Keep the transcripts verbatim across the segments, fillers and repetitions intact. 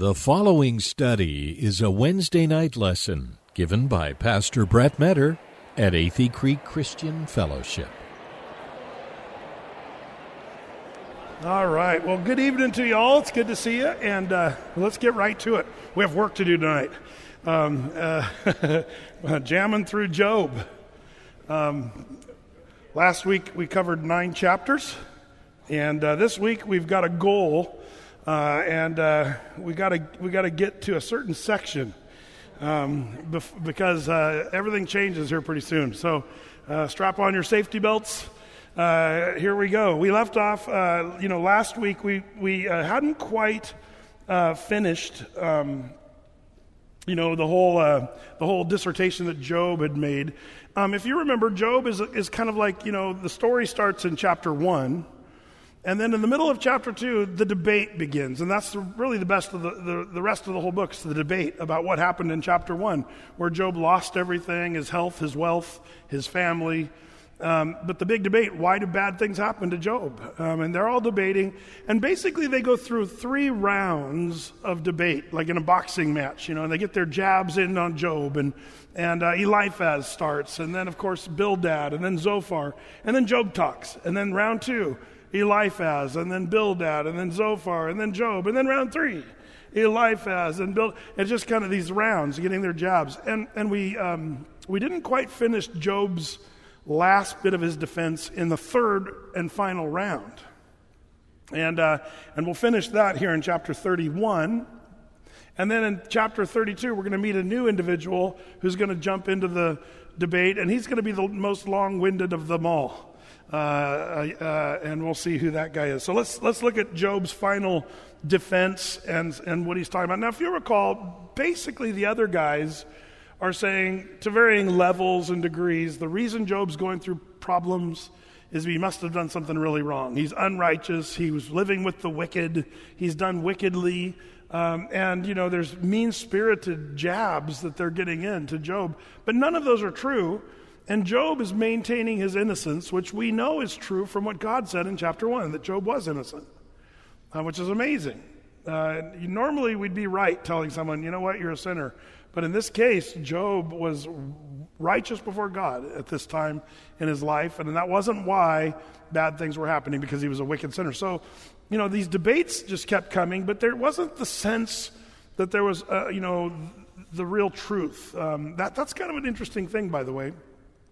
The following study is a Wednesday night lesson given by Pastor Brett Metter at Athey Creek Christian Fellowship. All right. Well, good evening to you all. It's good to see you, and uh, let's get right to it. We have work to do tonight. Um, uh, jamming through Job. Um, last week we covered nine chapters, and uh, this week we've got a goal. Uh, and uh, we got to we got to get to a certain section um, bef- because uh, everything changes here pretty soon. So uh, strap on your safety belts. Uh, here we go. We left off. Uh, you know, last week we we uh, hadn't quite uh, finished. Um, you know, the whole uh, the whole dissertation that Job had made. Um, if you remember, Job is is kind of like, you know, the story starts in chapter one. And then in the middle of chapter two, the debate begins. And that's the, really the best of the, the, the rest of the whole book, is the debate about what happened in chapter one, where Job lost everything, his health, his wealth, his family. Um, but the big debate, why do bad things happen to Job? Um, and they're all debating. And basically they go through three rounds of debate, like in a boxing match, you know, and they get their jabs in on Job. And, and uh, Eliphaz starts. And then, of course, Bildad. And then Zophar. And then Job talks. And then round two, Eliphaz, and then Bildad, and then Zophar, and then Job, and then round three, Eliphaz and Bildad. It's just kind of these rounds, getting their jabs. And and we um, we didn't quite finish Job's last bit of his defense in the third and final round. And uh, and we'll finish that here in chapter thirty-one. And then in chapter thirty-two, we're going to meet a new individual who's going to jump into the debate, and he's going to be the most long-winded of them all. Uh, uh, and we'll see who that guy is. So let's let's look at Job's final defense and and what he's talking about. Now, if you recall, basically the other guys are saying, to varying levels and degrees, the reason Job's going through problems is he must have done something really wrong. He's unrighteous. He was living with the wicked. He's done wickedly. Um, and, you know, there's mean-spirited jabs that they're getting into Job. But none of those are true. And Job is maintaining his innocence, which we know is true from what God said in chapter one, that Job was innocent, uh, which is amazing. Uh, normally we'd be right telling someone, you know what, you're a sinner. But in this case, Job was righteous before God at this time in his life, and that wasn't why bad things were happening, because he was a wicked sinner. So, you know, these debates just kept coming, but there wasn't the sense that there was, uh, you know, the real truth. Um, that that's kind of an interesting thing, by the way.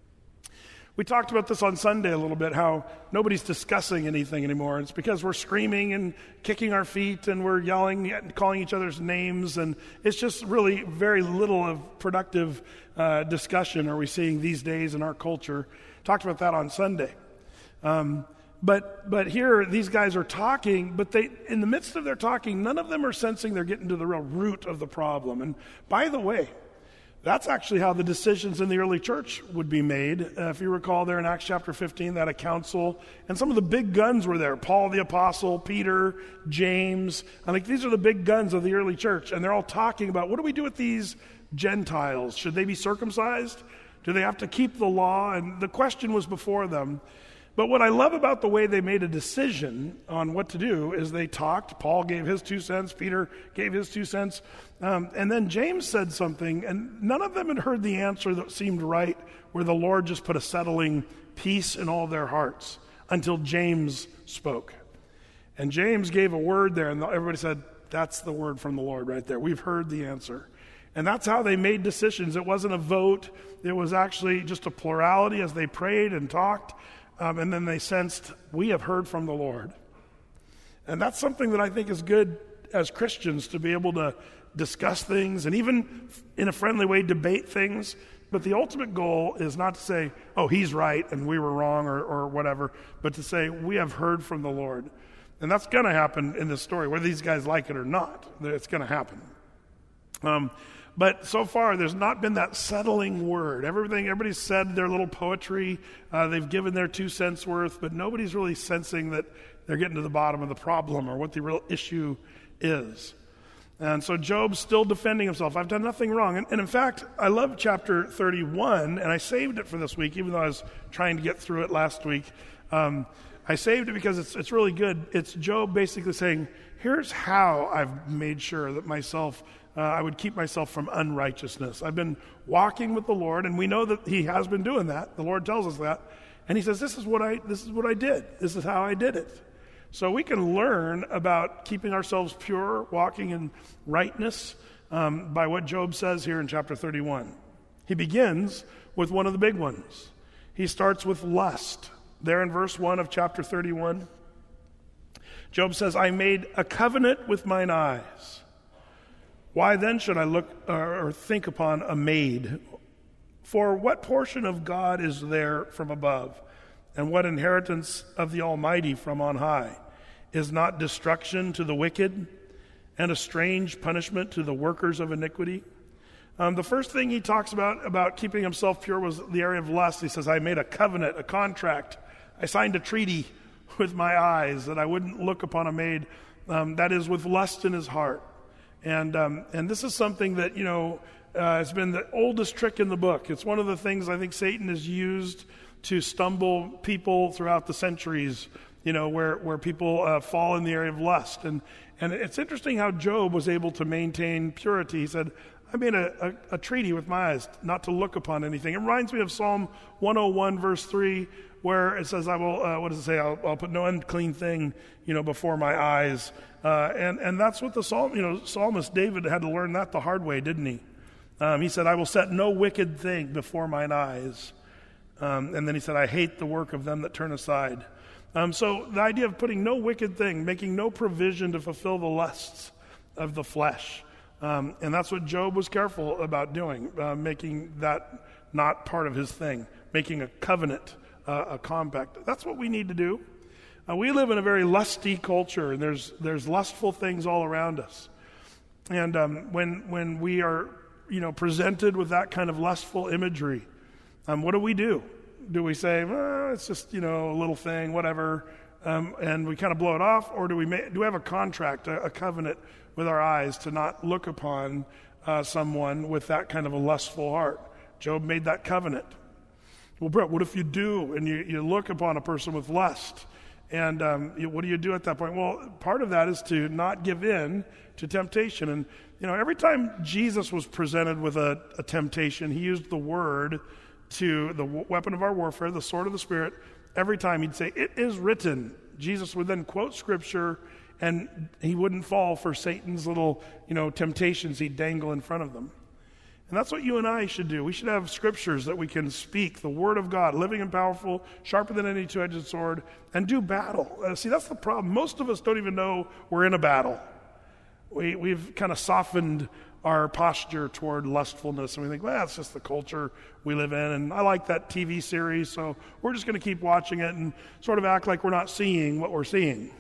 We talked about this on Sunday a little bit, how nobody's discussing anything anymore. It's because we're screaming and kicking our feet and we're yelling and calling each other's names, and it's just really very little of productive uh, discussion are we seeing these days in our culture. Talked about that on Sunday. Um, but but here these guys are talking, but they in the midst of their talking, none of them are sensing they're getting to the real root of the problem. And by the way, that's actually how the decisions in the early church would be made. Uh, if you recall there in Acts chapter fifteen, they had a council, and some of the big guns were there. Paul the Apostle, Peter, James. I think these are the big guns of the early church, and they're all talking about, what do we do with these Gentiles? Should they be circumcised? Do they have to keep the law? And the question was before them. But what I love about the way they made a decision on what to do is they talked. Paul gave his two cents. Peter gave his two cents. Um, and then James said something, and none of them had heard the answer that seemed right, where the Lord just put a settling peace in all their hearts until James spoke. And James gave a word there, and everybody said, that's the word from the Lord right there. We've heard the answer. And that's how they made decisions. It wasn't a vote. It was actually just a plurality as they prayed and talked. Um, and then they sensed, we have heard from the Lord. And that's something that I think is good as Christians, to be able to discuss things and even in a friendly way debate things. But the ultimate goal is not to say, oh, he's right and we were wrong, or, or whatever, but to say, we have heard from the Lord. And that's going to happen in this story, whether these guys like it or not. It's going to happen. Um, But so far, there's not been that settling word. Everything, everybody's said their little poetry. Uh, they've given their two cents worth, but nobody's really sensing that they're getting to the bottom of the problem or what the real issue is. And so Job's still defending himself. I've done nothing wrong. And, and in fact, I love chapter thirty-one, and I saved it for this week, even though I was trying to get through it last week. Um, I saved it because it's it's really good. It's Job basically saying, here's how I've made sure that myself, uh, I would keep myself from unrighteousness. I've been walking with the Lord, and we know that he has been doing that. The Lord tells us that. And he says, this is what I, this is what I did. This is how I did it. So we can learn about keeping ourselves pure, walking in rightness, um, by what Job says here in chapter thirty-one. He begins with one of the big ones. He starts with lust. There in verse one of chapter thirty-one, Job says, I made a covenant with mine eyes. Why then should I look or think upon a maid? For what portion of God is there from above? And what inheritance of the Almighty from on high? Is not destruction to the wicked and a strange punishment to the workers of iniquity? Um, the first thing he talks about, about keeping himself pure was the area of lust. He says, I made a covenant, a contract. I signed a treaty with my eyes that I wouldn't look upon a maid, um, that is with lust in his heart. And um, and this is something that, you know, uh, it's been the oldest trick in the book. It's one of the things I think Satan has used to stumble people throughout the centuries, you know, where, where people uh, fall in the area of lust. And, and it's interesting how Job was able to maintain purity. He said, I made a, a, a treaty with my eyes not to look upon anything. It reminds me of Psalm one oh one, verse three, where it says, I will, uh, what does it say? I'll, I'll put no unclean thing, you know, before my eyes. Uh, and, and that's what the psalm, you know, psalmist David had to learn that the hard way, didn't he? Um, he said, I will set no wicked thing before mine eyes. Um, and then he said, I hate the work of them that turn aside. Um, so the idea of putting no wicked thing, making no provision to fulfill the lusts of the flesh. Um, and that's what Job was careful about doing, uh, making that not part of his thing, making a covenant, uh, a compact. That's what we need to do. Uh, we live in a very lusty culture, and there's there's lustful things all around us. And um, when when we are, you know, presented with that kind of lustful imagery, um, what do we do? Do we say, well, it's just, you know, a little thing, whatever, um, and we kind of blow it off? Or do we make, do we have a contract, a, a covenant with our eyes to not look upon uh, someone with that kind of a lustful heart? Job made that covenant. Well, Brett, what if you do and you, you look upon a person with lust? And um, you, what do you do at that point? Well, part of that is to not give in to temptation. And, you know, every time Jesus was presented with a, a temptation, he used the word to the weapon of our warfare, the sword of the Spirit. Every time he'd say, it is written. Jesus would then quote Scripture, and he wouldn't fall for Satan's little, you know, temptations he'd dangle in front of them. And that's what you and I should do. We should have Scriptures that we can speak, the Word of God, living and powerful, sharper than any two-edged sword, and do battle. Uh, see, that's the problem. Most of us don't even know we're in a battle. We, we've kind of softened our posture toward lustfulness, and we think, well, it's just the culture we live in, and I like that T V series, so we're just going to keep watching it and sort of act like we're not seeing what we're seeing.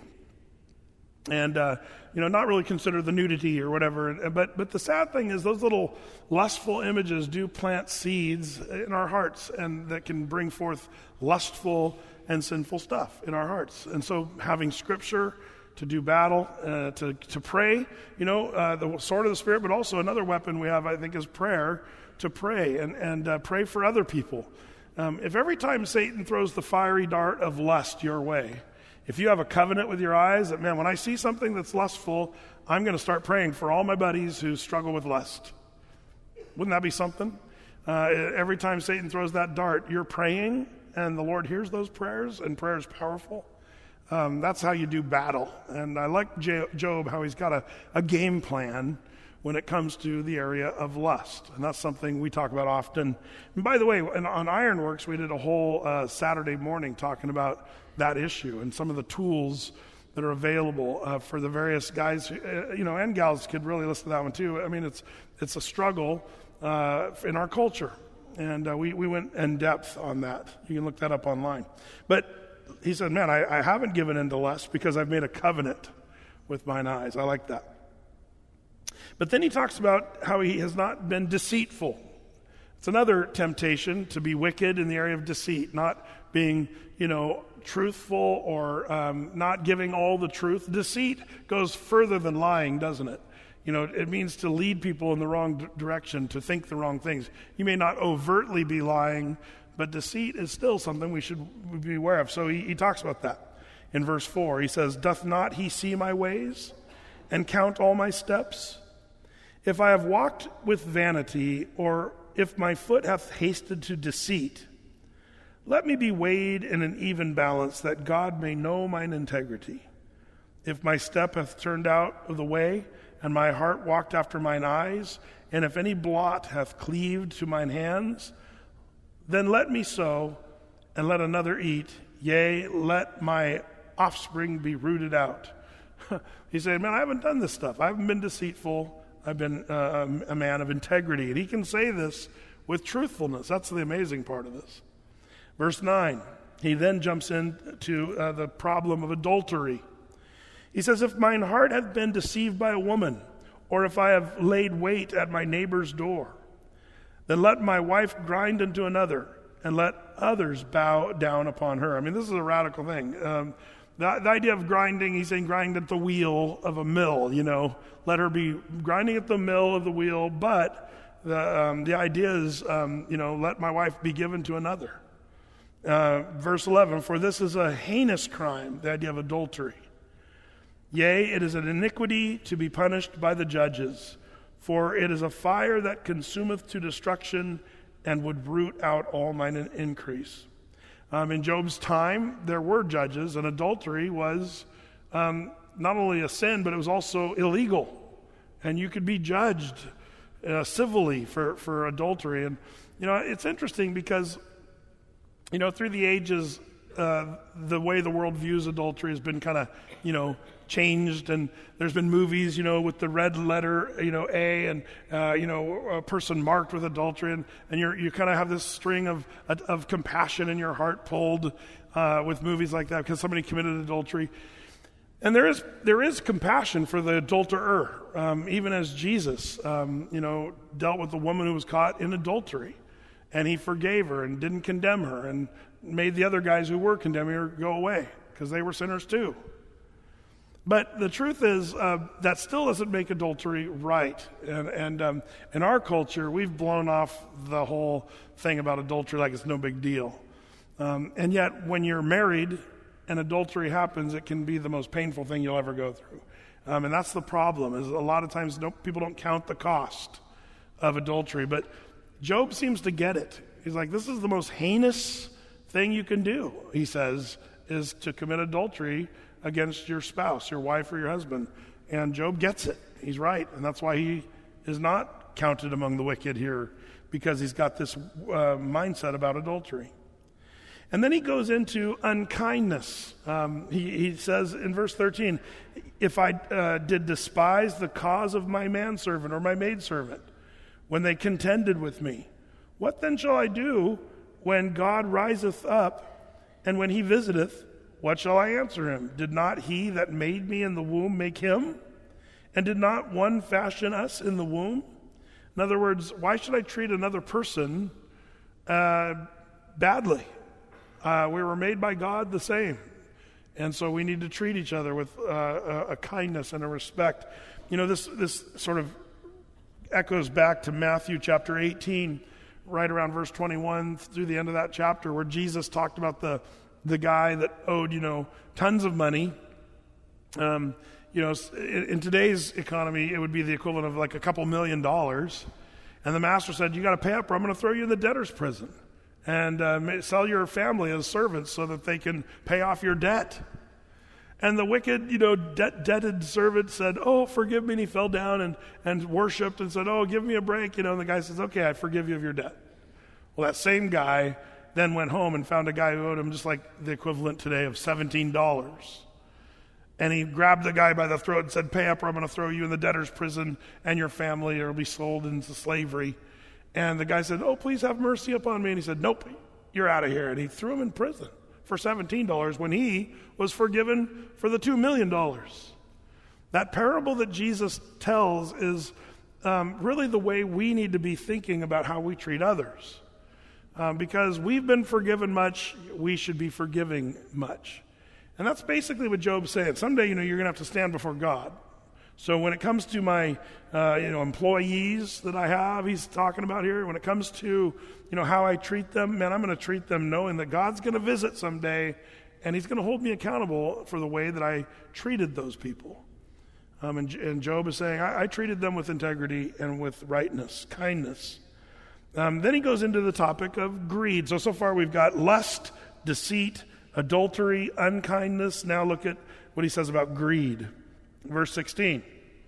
And, uh, you know, not really consider the nudity or whatever. But but the sad thing is those little lustful images do plant seeds in our hearts, and that can bring forth lustful and sinful stuff in our hearts. And so having Scripture to do battle, uh, to, to pray, you know, uh, the sword of the Spirit, but also another weapon we have, I think, is prayer, to pray and, and uh, pray for other people. Um, if every time Satan throws the fiery dart of lust your way, if you have a covenant with your eyes that, man, when I see something that's lustful, I'm going to start praying for all my buddies who struggle with lust. Wouldn't that be something? Uh, every time Satan throws that dart, you're praying, and the Lord hears those prayers, and prayer is powerful. Um, that's how you do battle. And I like Job, how he's got a, a game plan when it comes to the area of lust. And that's something we talk about often. And by the way, on Ironworks, we did a whole uh, Saturday morning talking about that issue and some of the tools that are available uh, for the various guys, who, uh, you know, and gals could really listen to that one too. I mean, it's it's a struggle uh, in our culture. And uh, we, we went in depth on that. You can look that up online. But he said, man, I, I haven't given in to lust because I've made a covenant with mine eyes. I like that. But then he talks about how he has not been deceitful. It's another temptation to be wicked in the area of deceit, not being, you know, truthful or um, not giving all the truth. Deceit goes further than lying, doesn't it? You know, it means to lead people in the wrong d- direction, to think the wrong things. You may not overtly be lying, but deceit is still something we should be aware of. So he, he talks about that in verse four. He says, doth not he see my ways? and count all my steps? If I have walked with vanity, or if my foot hath hasted to deceit, let me be weighed in an even balance, that God may know mine integrity. If my step hath turned out of the way, and my heart walked after mine eyes, and if any blot hath cleaved to mine hands, then let me sow, and let another eat, yea, let my offspring be rooted out. He said, man, I haven't done this stuff. I haven't been deceitful. I've been uh, a man of integrity. And he can say this with truthfulness. That's the amazing part of this. Verse nine, he then jumps into uh, the problem of adultery. He says, if mine heart hath been deceived by a woman, or if I have laid wait at my neighbor's door, then let my wife grind unto another, and let others bow down upon her. I mean, this is a radical thing. Um, the, the idea of grinding, he's saying grind at the wheel of a mill, you know. Let her be grinding at the mill of the wheel, but the, um, the idea is, um, you know, let my wife be given to another. Uh, verse eleven, for this is a heinous crime, the idea of adultery. Yea, it is an iniquity to be punished by the judges, for it is a fire that consumeth to destruction, and would root out all mine increase. Um, in Job's time, there were judges, and adultery was um, not only a sin, but it was also illegal. And you could be judged uh, civilly for, for adultery. And, you know, it's interesting because, you know, through the ages, uh, the way the world views adultery has been kind of, you know, changed, and there's been movies, you know, with the red letter, you know, A, and uh, you know, a person marked with adultery, and, and you're, you kind of have this string of of compassion in your heart pulled uh, with movies like that because somebody committed adultery, and there is there is compassion for the adulterer, um, even as Jesus, um, you know, dealt with the woman who was caught in adultery, and he forgave her and didn't condemn her, and made the other guys who were condemning her go away because they were sinners too. But the truth is, uh, that still doesn't make adultery right. And, and um, in our culture, we've blown off the whole thing about adultery like it's no big deal. Um, and yet, when you're married and adultery happens, it can be the most painful thing you'll ever go through. Um, and that's the problem, is a lot of times no, people don't count the cost of adultery. But Job seems to get it. He's like, this is the most heinous thing you can do, he says, is to commit adultery against your spouse, your wife, or your husband. And Job gets it. He's right. And that's why he is not counted among the wicked here, because he's got this uh, mindset about adultery. And then he goes into unkindness. Um, he, he says in verse thirteen, if I uh, did despise the cause of my manservant or my maidservant, when they contended with me, what then shall I do when God riseth up, and when he visiteth? What shall I answer him? Did not he that made me in the womb make him? And did not one fashion us in the womb? In other words, why should I treat another person uh, badly? Uh, we were made by God the same. And so we need to treat each other with uh, a, a kindness and a respect. You know, this, this sort of echoes back to Matthew chapter eighteen, right around verse twenty-one through the end of that chapter, where Jesus talked about the the guy that owed, you know, tons of money. Um, you know, in, in today's economy, it would be the equivalent of like a couple million dollars. And the master said, you got to pay up or I'm going to throw you in the debtor's prison and uh, sell your family as servants so that they can pay off your debt. And the wicked, you know, debt, debted servant said, oh, forgive me. And he fell down and, and worshiped and said, oh, give me a break. You know, and the guy says, okay, I forgive you of your debt. Well, that same guy then went home and found a guy who owed him just like the equivalent today of seventeen dollars. And he grabbed the guy by the throat and said, pay up or I'm going to throw you in the debtor's prison and your family or be sold into slavery. And the guy said, oh, please have mercy upon me. And he said, nope, you're out of here. And he threw him in prison for seventeen dollars when he was forgiven for the two million dollars. That parable that Jesus tells is um, really the way we need to be thinking about how we treat others. Um, because we've been forgiven much, we should be forgiving much. And that's basically what Job's saying. Someday, you know, you're going to have to stand before God. So when it comes to my, uh, you know, employees that I have, he's talking about here. When it comes to, you know, how I treat them, man, I'm going to treat them knowing that God's going to visit someday, and he's going to hold me accountable for the way that I treated those people. Um, and, and Job is saying, I, I treated them with integrity and with rightness, kindness. Um, then he goes into the topic of greed. So, so far we've got lust, deceit, adultery, unkindness. Now look at what he says about greed. Verse sixteen.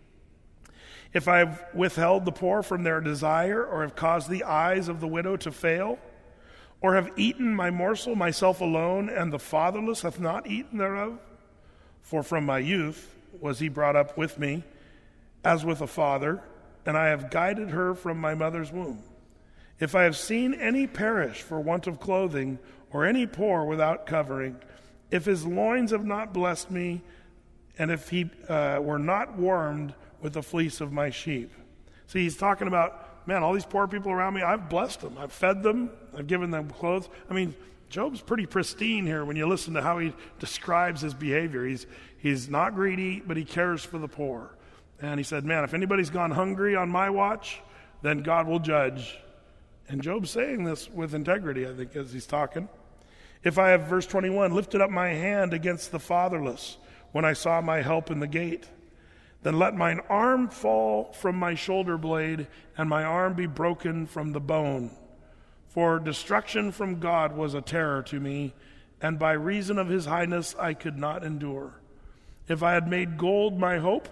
If I have withheld the poor from their desire, or have caused the eyes of the widow to fail, or have eaten my morsel myself alone, and the fatherless hath not eaten thereof, for from my youth was he brought up with me, as with a father, and I have guided her from my mother's womb. If I have seen any perish for want of clothing, or any poor without covering, if his loins have not blessed me, and if he uh, were not warmed with the fleece of my sheep. See, he's talking about, man, all these poor people around me, I've blessed them. I've fed them. I've given them clothes. I mean, Job's pretty pristine here when you listen to how he describes his behavior. He's, he's not greedy, but he cares for the poor. And he said, man, if anybody's gone hungry on my watch, then God will judge. And Job's saying this with integrity, I think, as he's talking. If I have, verse twenty-one, lifted up my hand against the fatherless when I saw my help in the gate, then let mine arm fall from my shoulder blade, and my arm be broken from the bone. For destruction from God was a terror to me, and by reason of his highness I could not endure. If I had made gold my hope,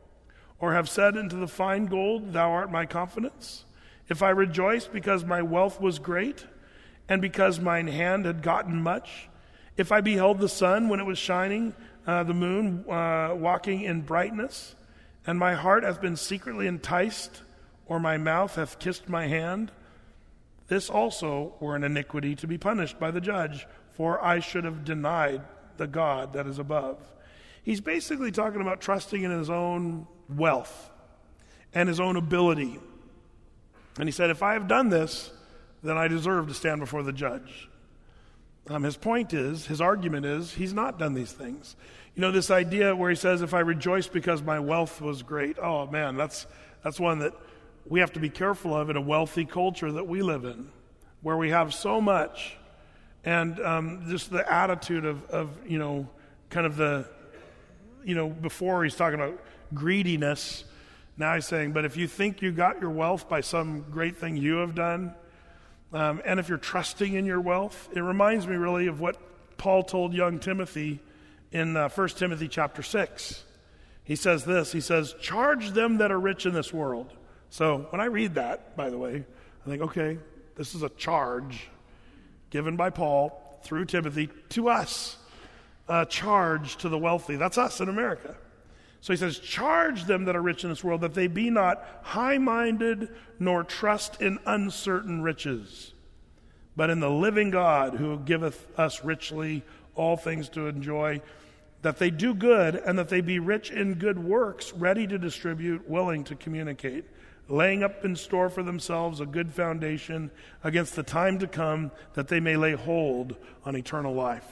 or have said unto the fine gold, thou art my confidence, if I rejoiced because my wealth was great, and because mine hand had gotten much, if I beheld the sun when it was shining, uh, the moon uh, walking in brightness, and my heart hath been secretly enticed, or my mouth hath kissed my hand, this also were an iniquity to be punished by the judge, for I should have denied the God that is above. He's basically talking about trusting in his own wealth and his own ability. And he said, if I have done this, then I deserve to stand before the judge. Um, his point is, his argument is, he's not done these things. You know, this idea where he says, if I rejoice because my wealth was great, oh man, that's that's one that we have to be careful of in a wealthy culture that we live in, where we have so much, and um, just the attitude of, of, you know, kind of the, you know, before he's talking about greediness, now he's saying, but if you think you got your wealth by some great thing you have done, um, and if you're trusting in your wealth, it reminds me really of what Paul told young Timothy in uh, First Timothy chapter six. He says this, he says, charge them that are rich in this world. So when I read that, by the way, I think, okay, this is a charge given by Paul through Timothy to us, a charge to the wealthy. That's us in America. So he says, charge them that are rich in this world, that they be not high-minded, nor trust in uncertain riches, but in the living God, who giveth us richly all things to enjoy, that they do good, and that they be rich in good works, ready to distribute, willing to communicate, laying up in store for themselves a good foundation against the time to come, that they may lay hold on eternal life.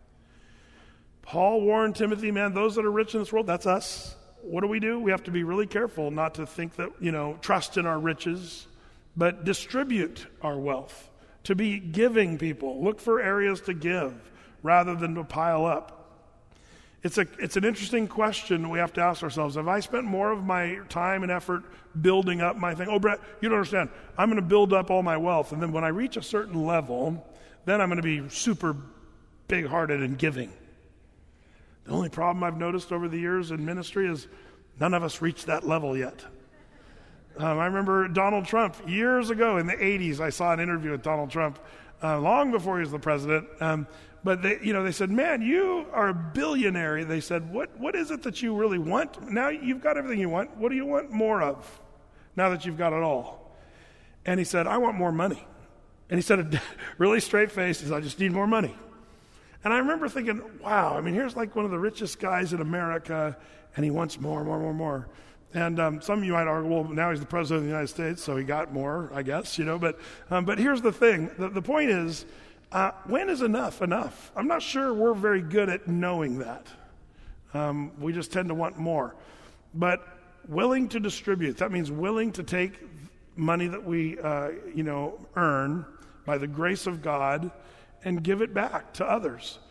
Paul warned Timothy, man, those that are rich in this world, that's us. What do we do? We have to be really careful not to think that, you know, trust in our riches, but distribute our wealth, to be giving people. Look for areas to give rather than to pile up. It's a it's an interesting question we have to ask ourselves. Have I spent more of my time and effort building up my thing? Oh, Brett, you don't understand. I'm going to build up all my wealth, and then when I reach a certain level, then I'm going to be super big-hearted and giving. The only problem I've noticed over the years in ministry is none of us reached that level yet. Um, I remember Donald Trump, years ago in the eighties, I saw an interview with Donald Trump, uh, long before he was the president. Um, but they, you know, they said, man, you are a billionaire. They said, what, what is it that you really want? Now you've got everything you want. What do you want more of now that you've got it all? And he said, I want more money. And he said it really straight face. He said, I just need more money. And I remember thinking, wow, I mean, here's like one of the richest guys in America, and he wants more, more, more, more. And um, some of you might argue, well, now he's the president of the United States, so he got more, I guess, you know. But um, but here's the thing. The, the point is, uh, when is enough enough? I'm not sure we're very good at knowing that. Um, we just tend to want more. But willing to distribute, that means willing to take money that we, uh, you know, earn by the grace of God and give it back to others.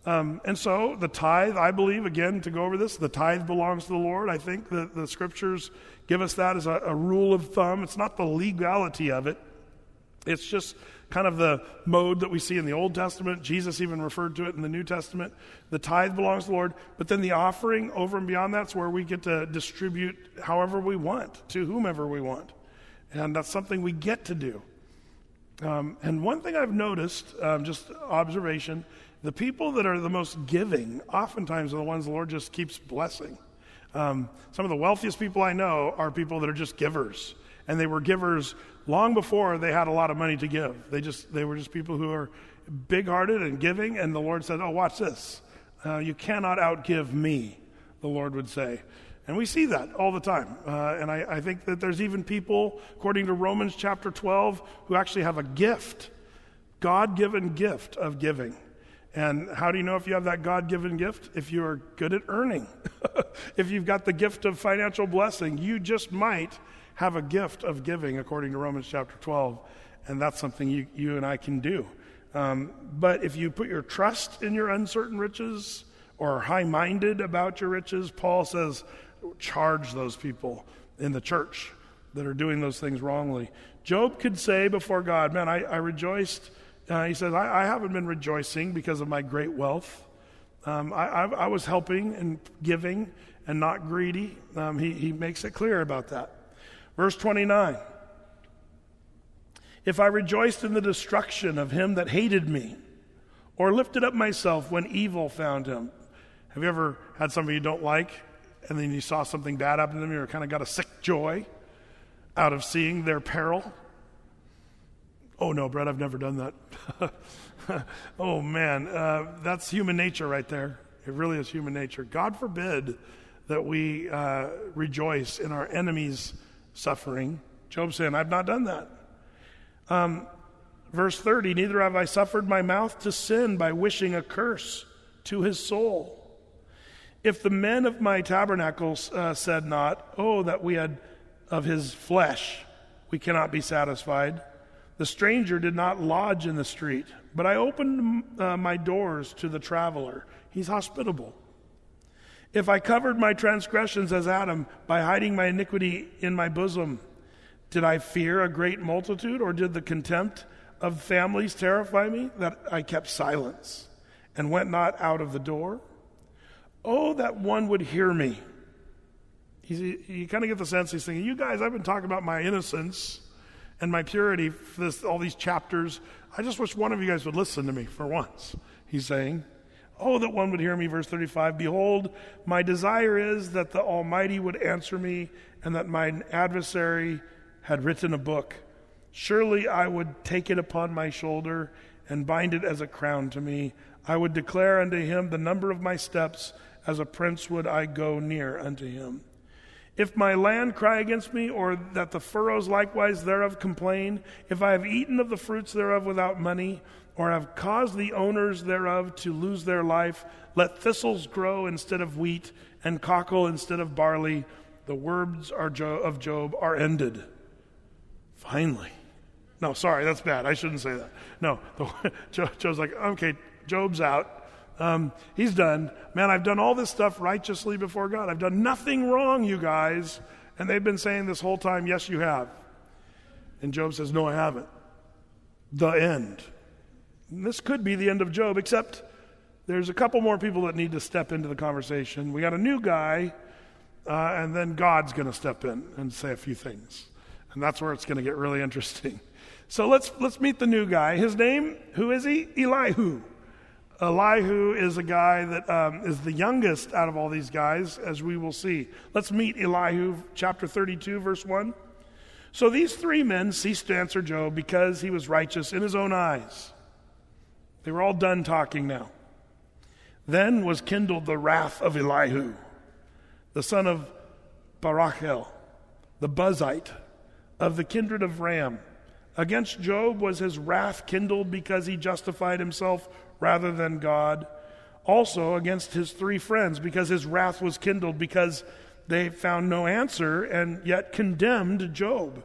Um, and so the tithe, I believe, again, to go over this, the tithe belongs to the Lord. I think that the scriptures give us that as a, a rule of thumb. It's not the legality of it. It's just kind of the mode that we see in the Old Testament. Jesus even referred to it in the New Testament. The tithe belongs to the Lord. But then the offering over and beyond that's where we get to distribute however we want, to whomever we want. And that's something we get to do. Um, and one thing I've noticed, um, just observation, the people that are the most giving oftentimes are the ones the Lord just keeps blessing. Um, some of the wealthiest people I know are people that are just givers. And they were givers long before they had a lot of money to give. They just they were just people who are big-hearted and giving, and the Lord said, oh, watch this. Uh, you cannot outgive me, the Lord would say. And we see that all the time. Uh, and I, I think that there's even people, according to Romans chapter twelve, who actually have a gift, God-given gift of giving. And how do you know if you have that God-given gift? If you are good at earning. If you've got the gift of financial blessing, you just might have a gift of giving, according to Romans chapter twelve. And that's something you, you and I can do. Um, but if you put your trust in your uncertain riches or are high-minded about your riches, Paul says, charge those people in the church that are doing those things wrongly. Job could say before God, man, I, I rejoiced. Uh, he says, I, I haven't been rejoicing because of my great wealth. Um, I, I, I was helping and giving and not greedy. Um, he, he makes it clear about that. Verse twenty-nine, if I rejoiced in the destruction of him that hated me, or lifted up myself when evil found him. Have you ever had somebody you don't like, and then you saw something bad happen to them, you kind of got a sick joy out of seeing their peril? Oh no, Brett, I've never done that. Oh man, uh, that's human nature right there. It really is human nature. God forbid that we uh, rejoice in our enemies' suffering. Job saying, I've not done that. Um, verse thirty, neither have I suffered my mouth to sin by wishing a curse to his soul. If the men of my tabernacles uh, said not, oh, that we had of his flesh, we cannot be satisfied. The stranger did not lodge in the street, but I opened uh, my doors to the traveler. He's hospitable. If I covered my transgressions as Adam by hiding my iniquity in my bosom, did I fear a great multitude, or did the contempt of families terrify me, that I kept silence and went not out of the door? Oh, that one would hear me. He's, you kind of get the sense he's thinking, you guys, I've been talking about my innocence and my purity for this, all these chapters. I just wish one of you guys would listen to me for once, he's saying. Oh, that one would hear me, verse thirty-five. Behold, my desire is that the Almighty would answer me, and that mine adversary had written a book. Surely I would take it upon my shoulder and bind it as a crown to me. I would declare unto him the number of my steps, as a prince would I go near unto him. If my land cry against me, or that the furrows likewise thereof complain, if I have eaten of the fruits thereof without money, or have caused the owners thereof to lose their life, let thistles grow instead of wheat, and cockle instead of barley. The words are Jo- of Job are ended. Finally. No, sorry, that's bad. I shouldn't say that. No, the, Job's like, okay, Job's out. Um, he's done. Man, I've done all this stuff righteously before God. I've done nothing wrong, you guys. And they've been saying this whole time, yes, you have. And Job says, no, I haven't. The end. And this could be the end of Job, except there's a couple more people that need to step into the conversation. We got a new guy, uh, and then God's going to step in and say a few things. And that's where it's going to get really interesting. So let's let's meet the new guy. His name, who is he? Elihu. Elihu is a guy that um, is the youngest out of all these guys, as we will see. Let's meet Elihu, chapter thirty-two, verse one. So these three men ceased to answer Job because he was righteous in his own eyes. They were all done talking now. Then was kindled the wrath of Elihu, the son of Barachel, the Buzite, of the kindred of Ram. Against Job was his wrath kindled because he justified himself rather than God. Also against his three friends, because his wrath was kindled because they found no answer and yet condemned Job.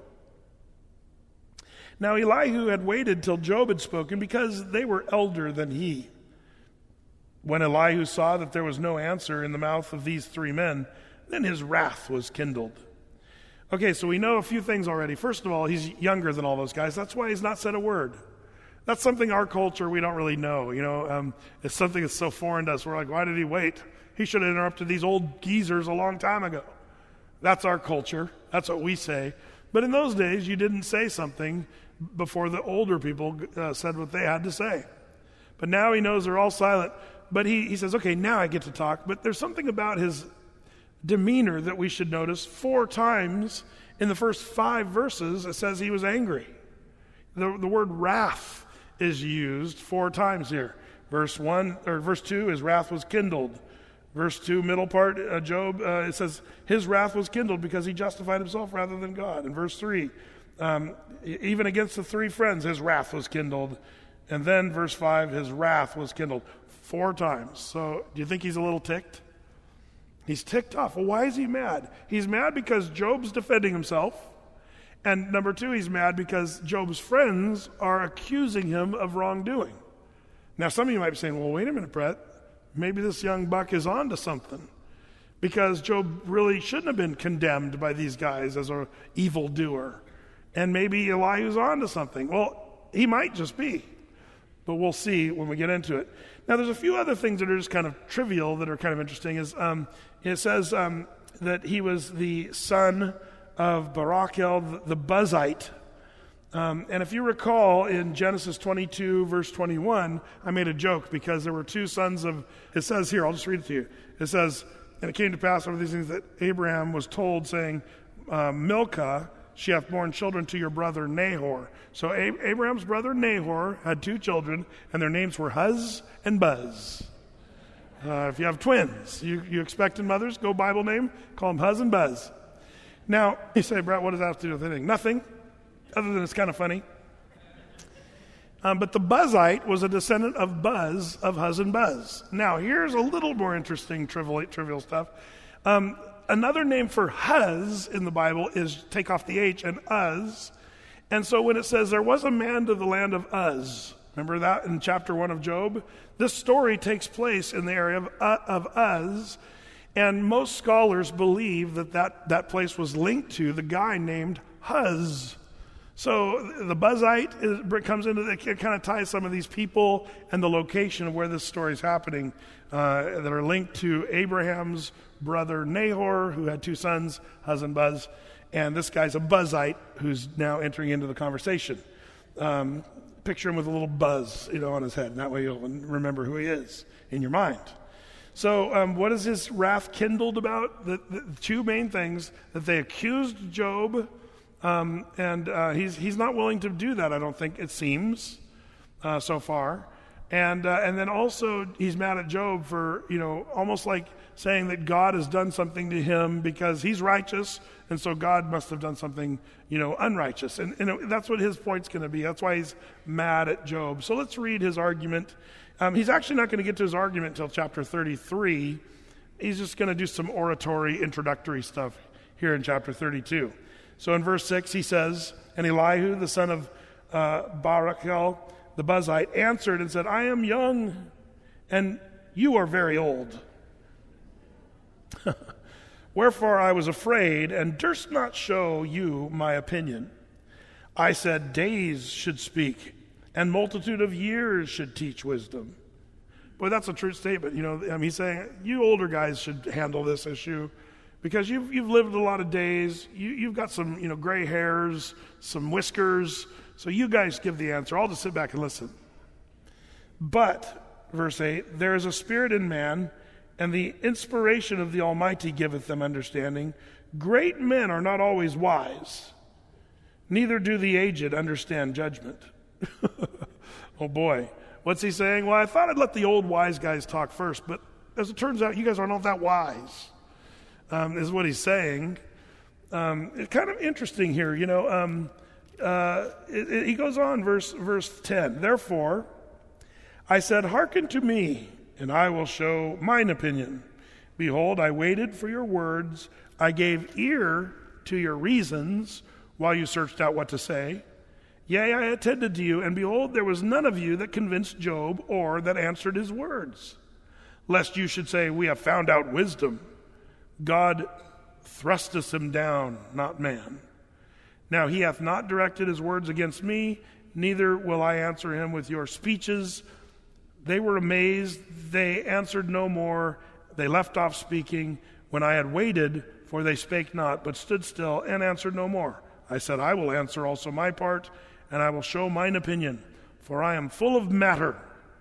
Now Elihu had waited till Job had spoken because they were elder than he. When Elihu saw that there was no answer in the mouth of these three men, then his wrath was kindled. Okay, so we know a few things already. First of all, he's younger than all those guys. That's why he's not said a word. That's something our culture we don't really know. You know, um, it's something that's so foreign to us. We're like, why did he wait? He should have interrupted these old geezers a long time ago. That's our culture. That's what we say. But in those days, you didn't say something before the older people uh, said what they had to say. But now he knows they're all silent. But he, he says, okay, now I get to talk. But there's something about his demeanor that we should notice. Four times in the first five verses, it says he was angry. The, the word wrath is used four times here. Verse one or verse two, his wrath was kindled. Verse two, middle part, uh, Job, uh, it says his wrath was kindled because he justified himself rather than God. In verse three, um, even against the three friends, his wrath was kindled. And then verse five, his wrath was kindled four times. So do you think he's a little ticked? He's ticked off. Well, why is he mad? He's mad because Job's defending himself. And number two, he's mad because Job's friends are accusing him of wrongdoing. Now, some of you might be saying, well, wait a minute, Brett. Maybe this young buck is on to something. Because Job really shouldn't have been condemned by these guys as an evildoer. And maybe Elihu's on to something. Well, he might just be. But we'll see when we get into it. Now, there's a few other things that are just kind of trivial that are kind of interesting. Is um, it says um, that he was the son of Barachel the Buzite. Um, and if you recall, in Genesis twenty-two, verse twenty-one, I made a joke because there were two sons of, it says here, I'll just read it to you. It says, and it came to pass over these things that Abraham was told, saying, uh, Milcah, she hath borne children to your brother Nahor. So A- Abraham's brother Nahor had two children, and their names were Huz and Buz. Uh, if you have twins, you, you expecting mothers, go Bible name, call them Huz and Buz. Now, you say, Brett, what does that have to do with anything? Nothing, other than it's kind of funny. Um, but the Buzite was a descendant of Buz, of Huz and Buz. Now, here's a little more interesting trivial, trivial stuff. Um, another name for Huz in the Bible is take off the H and Uz. And so when it says there was a man to the land of Uz, remember that in chapter one of Job? This story takes place in the area of, uh, of Uz. And most scholars believe that, that that place was linked to the guy named Huz. So the Buzite is, comes into the, it kind of ties some of these people and the location of where this story is happening uh, that are linked to Abraham's brother Nahor, who had two sons, Huz and Buz. And this guy's a Buzite who's now entering into the conversation. Um, picture him with a little buzz, you know, on his head. And that way you'll remember who he is in your mind. So um, what is his wrath kindled about? The, the two main things, that they accused Job, um, and uh, he's he's not willing to do that, I don't think, it seems, uh, so far. And uh, and then also he's mad at Job for, you know, almost like saying that God has done something to him because he's righteous, and so God must have done something, you know, unrighteous. And, and that's what his point's going to be. That's why he's mad at Job. So let's read his argument. Um, he's actually not going to get to his argument until chapter thirty-three. He's just going to do some oratory, introductory stuff here in chapter thirty-two. So in verse six, he says, and Elihu, the son of uh, Barachel, the Buzite, answered and said, I am young, and you are very old. Wherefore I was afraid, and durst not show you my opinion. I said, days should speak, and multitude of years should teach wisdom. Boy, that's a true statement. You know, I mean, he's saying, you older guys should handle this issue because you've you've lived a lot of days. You, you've got some, you know, gray hairs, some whiskers. So you guys give the answer. I'll just sit back and listen. But, verse eight, there is a spirit in man, and the inspiration of the Almighty giveth them understanding. Great men are not always wise, neither do the aged understand judgment. Oh boy. What's he saying? Well, I thought I'd let the old wise guys talk first, but as it turns out, you guys aren't all that wise, um, is what he's saying. Um, it's kind of interesting here, you know. Um, uh, it, it, he goes on, verse, verse ten. Therefore, I said, hearken to me, and I will show mine opinion. Behold, I waited for your words. I gave ear to your reasons while you searched out what to say. Yea, I attended to you, and behold, there was none of you that convinced Job or that answered his words. lest you should say, we have found out wisdom. God thrusteth him down, not man. Now he hath not directed his words against me, neither will I answer him with your speeches. They were amazed, they answered no more, they left off speaking. When I had waited, for they spake not, but stood still and answered no more. I said, I will answer also my part, and I will show mine opinion, for I am full of matter.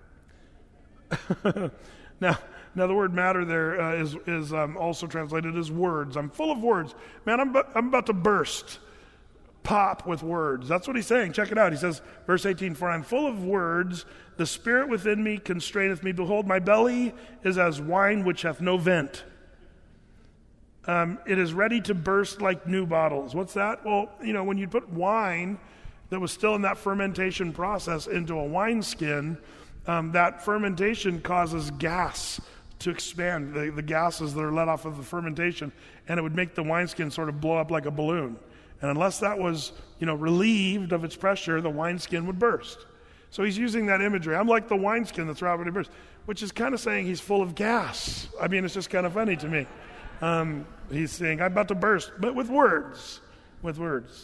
now, now the word matter there uh, is, is um, also translated as words. I'm full of words. Man, I'm, I'm about to burst, pop with words. That's what he's saying. Check it out. He says, verse eighteen, for I'm full of words, the spirit within me constraineth me. Behold, my belly is as wine which hath no vent. Um, it is ready to burst like new bottles. What's that? Well, you know, when you put wine that was still in that fermentation process into a wineskin, um, that fermentation causes gas to expand, the, the gases that are let off of the fermentation, and it would make the wineskin sort of blow up like a balloon. And unless that was, you know, relieved of its pressure, the wineskin would burst. So he's using that imagery. I'm like the wineskin that's about to burst, which is kind of saying he's full of gas. I mean, it's just kind of funny to me. Um, he's saying, I'm about to burst, but with words, with words.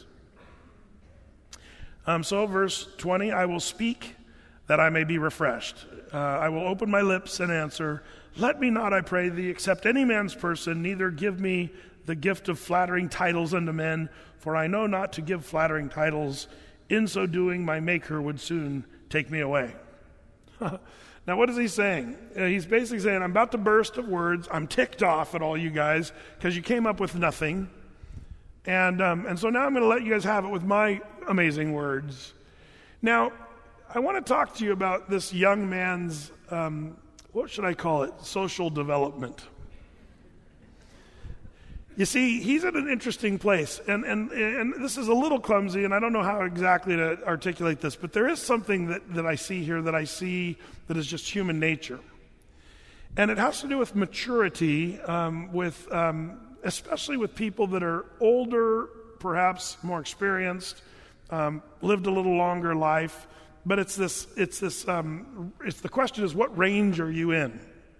Um, so verse twenty, I will speak that I may be refreshed. Uh, I will open my lips and answer. Let me not, I pray thee, accept any man's person, neither give me the gift of flattering titles unto men, for I know not to give flattering titles. In so doing, my Maker would soon take me away. Now, what is he saying? Uh, he's basically saying, I'm about to burst of words. I'm ticked off at all you guys because you came up with nothing. And um, and so now I'm going to let you guys have it with my amazing words. Now, I want to talk to you about this young man's, um, what should I call it, social development. You see, he's at an interesting place, and, and, and this is a little clumsy, and I don't know how exactly to articulate this, but there is something that, that I see here that I see that is just human nature. And it has to do with maturity, um, with um, especially with people that are older, perhaps more experienced, um, lived a little longer life. But it's this, it's this, um, it's the question is, what range are you in?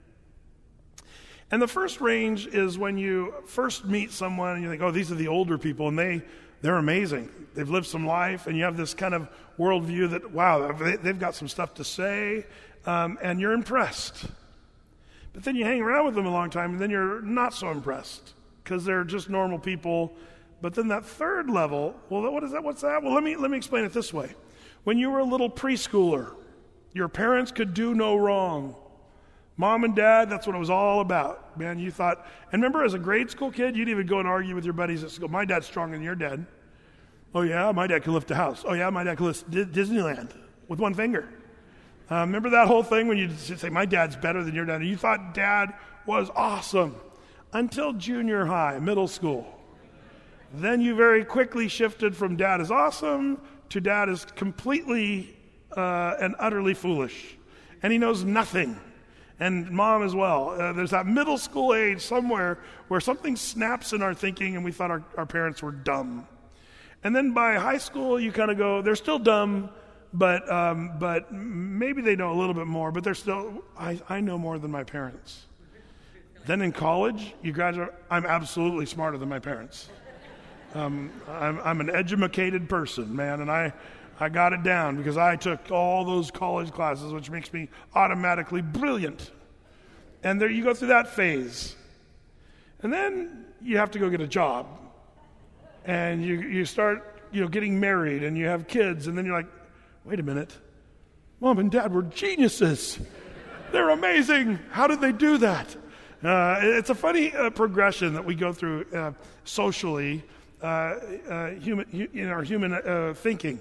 And the first range is when you first meet someone and you think, oh, these are the older people, and they, they're amazing. They've lived some life, and you have this kind of worldview that, wow, they, they've got some stuff to say, um, and you're impressed. But then you hang around with them a long time, and then you're not so impressed because they're just normal people. But then that third level, well, what is that? What's that? Well, let me let me explain it this way. When you were a little preschooler, your parents could do no wrong. Mom and dad, that's what it was all about. Man, you thought, and remember as a grade school kid, you'd even go and argue with your buddies at school. My dad's stronger than your dad. Oh yeah, my dad could lift a house. Oh yeah, my dad could lift D- Disneyland with one finger. Uh, remember that whole thing when you say, my dad's better than your dad? And you thought dad was awesome until junior high, middle school. Then you very quickly shifted from dad is awesome to dad is completely uh, and utterly foolish. And he knows nothing. And mom as well. Uh, there's that middle school age somewhere where something snaps in our thinking and we thought our, our parents were dumb. And then by high school, you kind of go, they're still dumb, but um, but maybe they know a little bit more, but they're still, I, I know more than my parents. Then in college, you graduate, I'm absolutely smarter than my parents. Um, I'm, I'm an educated person, man, and I... I got it down because I took all those college classes, which makes me automatically brilliant. And there you go through that phase. And then you have to go get a job. And you you start, you know, getting married and you have kids, and then you're like, wait a minute. Mom and dad were geniuses. They're amazing. How did they do that? Uh, it's a funny uh, progression that we go through uh, socially uh, uh, human, in our human uh, thinking.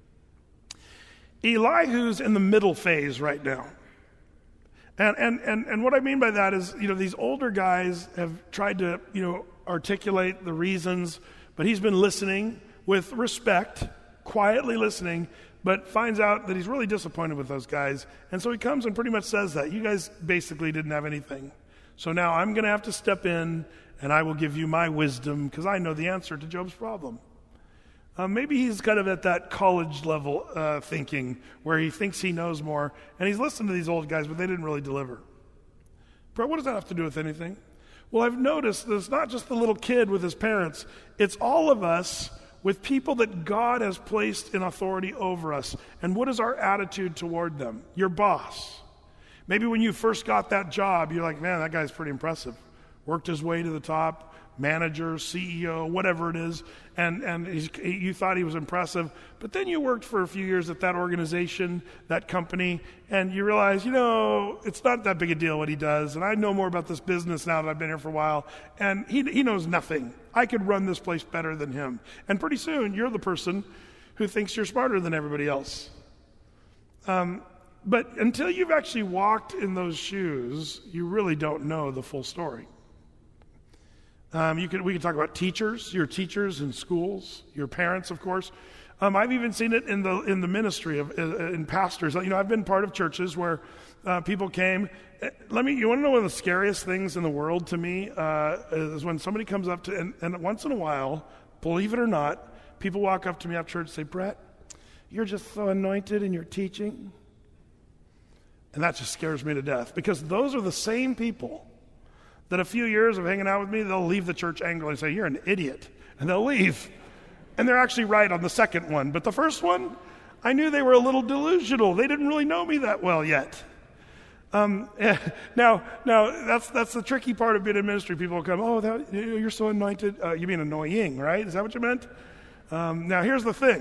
Elihu's in the middle phase right now. And, and and and what I mean by that is, you know, these older guys have tried to, you know, articulate the reasons, but he's been listening with respect, quietly listening, but finds out that he's really disappointed with those guys. And so he comes and pretty much says that. You guys basically didn't have anything. So now I'm going to have to step in, and I will give you my wisdom because I know the answer to Job's problem. Uh, maybe he's kind of at that college level uh, thinking where he thinks he knows more, and he's listened to these old guys, but they didn't really deliver. Brett, what does that have to do with anything? Well, I've noticed that it's not just the little kid with his parents. It's all of us with people that God has placed in authority over us. And what is our attitude toward them? Your boss. Maybe when you first got that job, you're like, man, that guy's pretty impressive. Worked his way to the top, manager, C E O, whatever it is, and, and he's, you thought he was impressive. But then you worked for a few years at that organization, that company, and you realize, you know, it's not that big a deal what he does, and I know more about this business now that I've been here for a while, and he, he knows nothing. I could run this place better than him. And pretty soon, you're the person who thinks you're smarter than everybody else. Um, but until you've actually walked in those shoes, you really don't know the full story. Um, you could, we could talk about teachers, your teachers in schools, your parents, of course. Um, I've even seen it in the in the ministry of uh, in pastors. You know, I've been part of churches where uh, people came. Let me. You want to know one of the scariest things in the world to me uh, is when somebody comes up to and, and once in a while, believe it or not, people walk up to me after church and say, "Brett, you're just so anointed in your teaching," and that just scares me to death because those are the same people that a few years of hanging out with me, they'll leave the church angrily and say, "You're an idiot," and they'll leave. And they're actually right on the second one. But the first one, I knew they were a little delusional. They didn't really know me that well yet. Um, now, now that's that's the tricky part of being in ministry. People will come, "Oh, that, you're so anointed." Uh, you mean annoying, right? Is that what you meant? Um, now, here's the thing.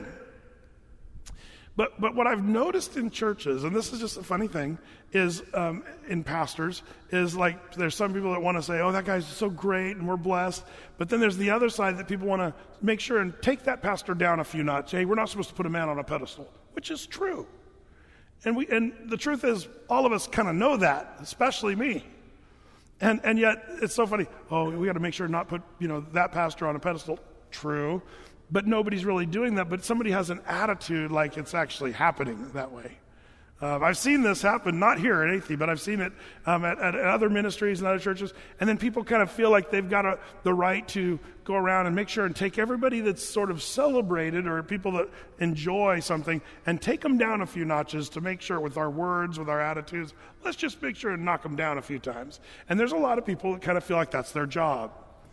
But but what I've noticed in churches, and this is just a funny thing, is um, in pastors, is like there's some people that want to say, "Oh, that guy's so great and we're blessed." But then there's the other side that people want to make sure and take that pastor down a few notches. Hey, we're not supposed to put a man on a pedestal, which is true. And we and the truth is, all of us kind of know that, especially me. And and yet it's so funny. Oh, we got to make sure not put you know that pastor on a pedestal. True. But nobody's really doing that. But somebody has an attitude like it's actually happening that way. Uh, I've seen this happen, not here at Athey, but I've seen it um, at, at other ministries and other churches. And then people kind of feel like they've got a, the right to go around and make sure and take everybody that's sort of celebrated or people that enjoy something and take them down a few notches to make sure with our words, with our attitudes, let's just make sure and knock them down a few times. And there's a lot of people that kind of feel like that's their job.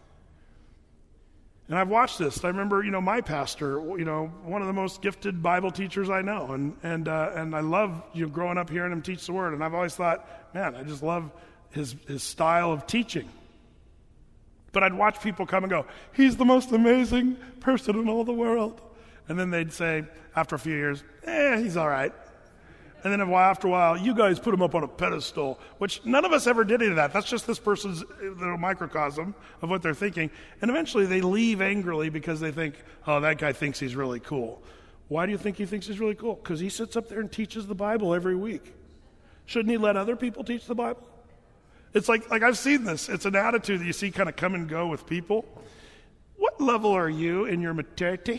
And I've watched this. I remember, you know, my pastor, you know, one of the most gifted Bible teachers I know. And and uh, and I love, you know, growing up hearing him teach the Word. And I've always thought, man, I just love his his style of teaching. But I'd watch people come and go, "He's the most amazing person in all the world." And then they'd say, after a few years, eh, he's all right. And then a while, after a while, "You guys put him up on a pedestal," which none of us ever did any of that. That's just this person's little microcosm of what they're thinking. And eventually they leave angrily because they think, "Oh, that guy thinks he's really cool." Why do you think he thinks he's really cool? Because he sits up there and teaches the Bible every week. Shouldn't he let other people teach the Bible? It's like, like I've seen this. It's an attitude that you see kind of come and go with people. What level are you in your maturity?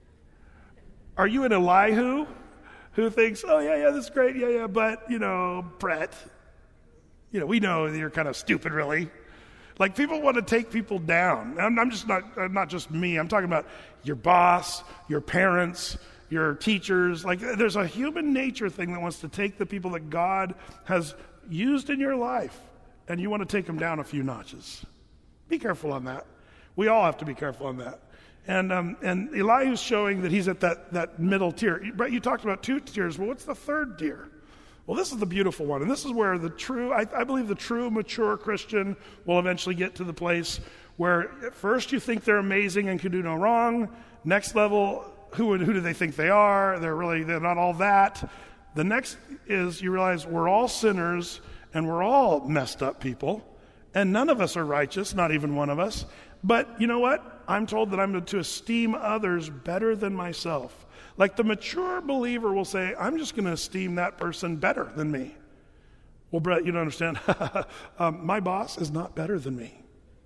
Are you an Elihu who thinks, "Oh, yeah, yeah, this is great, yeah, yeah, but, you know, Brett, you know, we know that you're kind of stupid, really." Like, people want to take people down. I'm, I'm just not, I'm not just me. I'm talking about your boss, your parents, your teachers. Like, there's a human nature thing that wants to take the people that God has used in your life, and you want to take them down a few notches. Be careful on that. We all have to be careful on that. And um, and Elihu's showing that he's at that, that middle tier. Brett, you talked about two tiers. Well, what's the third tier? Well, this is the beautiful one. And this is where the true, I, I believe the true mature Christian will eventually get to the place where at first you think they're amazing and can do no wrong. Next level, who who do they think they are? They're really, they're not all that. The next is you realize we're all sinners and we're all messed up people. And none of us are righteous, not even one of us. But you know what? I'm told that I'm to esteem others better than myself. Like the mature believer will say, "I'm just going to esteem that person better than me." Well, Brett, you don't understand. um, my boss is not better than me.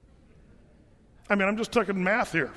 I mean, I'm just talking math here.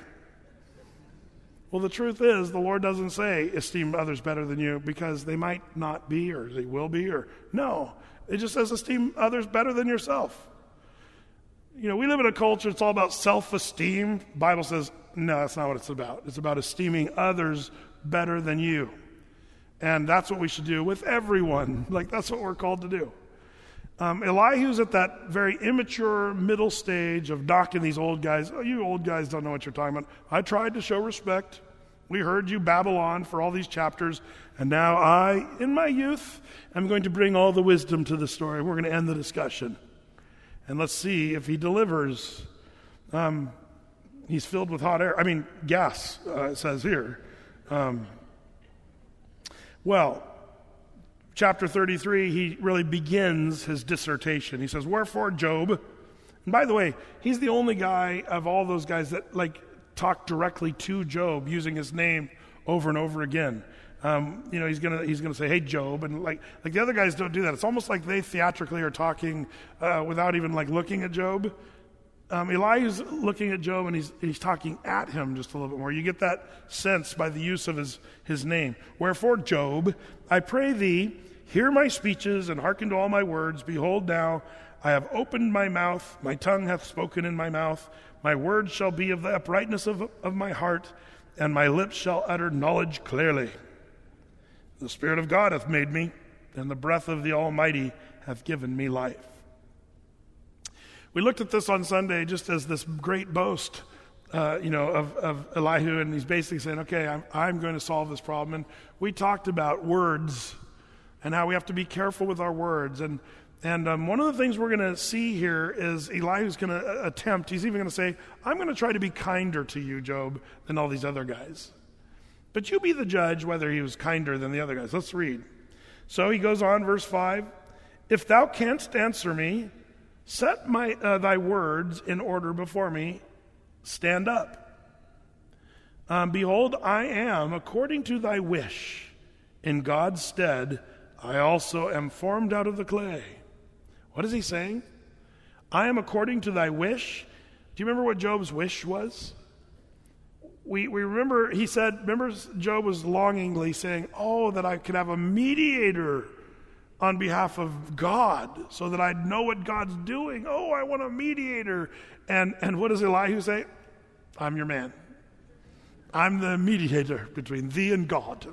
Well, the truth is, the Lord doesn't say esteem others better than you because they might not be or they will be or no. It just says esteem others better than yourself. You know, we live in a culture, it's all about self-esteem. The Bible says, no, that's not what it's about. It's about esteeming others better than you. And that's what we should do with everyone. Like, that's what we're called to do. Um, Elihu's at that very immature middle stage of knocking these old guys. Oh, you old guys don't know what you're talking about. I tried to show respect. We heard you babble on for all these chapters, and now I, in my youth, am going to bring all the wisdom to the story. We're going to end the discussion. And let's see if he delivers. Um, he's filled with hot air. I mean, gas, uh, it says here. Um, well, chapter thirty-three, he really begins his dissertation. He says, "Wherefore, Job," and by the way, he's the only guy of all those guys that like talk directly to Job using his name over and over again. Um, you know, he's gonna he's gonna say, "Hey, Job," and like like the other guys don't do that. It's almost like they theatrically are talking uh, without even like looking at Job. Um, Elihu's looking at Job and he's he's talking at him just a little bit more. You get that sense by the use of his his name. "Wherefore, Job, I pray thee, hear my speeches and hearken to all my words. Behold, now I have opened my mouth; my tongue hath spoken in my mouth. My words shall be of the uprightness of, of my heart, and my lips shall utter knowledge clearly. The Spirit of God hath made me, and the breath of the Almighty hath given me life." We looked at this on Sunday just as this great boast, uh, you know, of, of Elihu, and he's basically saying, okay, I'm, I'm going to solve this problem. And we talked about words and how we have to be careful with our words. And and um, one of the things we're going to see here is Elihu's going to attempt, he's even going to say, I'm going to try to be kinder to you, Job, than all these other guys. But you be the judge whether he was kinder than the other guys. Let's read. So he goes on, verse five, "If thou canst answer me, set my uh, thy words in order before me. Stand up. Um, behold, I am according to thy wish. In God's stead, I also am formed out of the clay." What is he saying? I am according to thy wish. Do you remember what Job's wish was? We we remember, he said, remember Job was longingly saying, oh, that I could have a mediator on behalf of God so that I'd know what God's doing. Oh, I want a mediator. And and what does Elihu say? I'm your man. I'm the mediator between thee and God.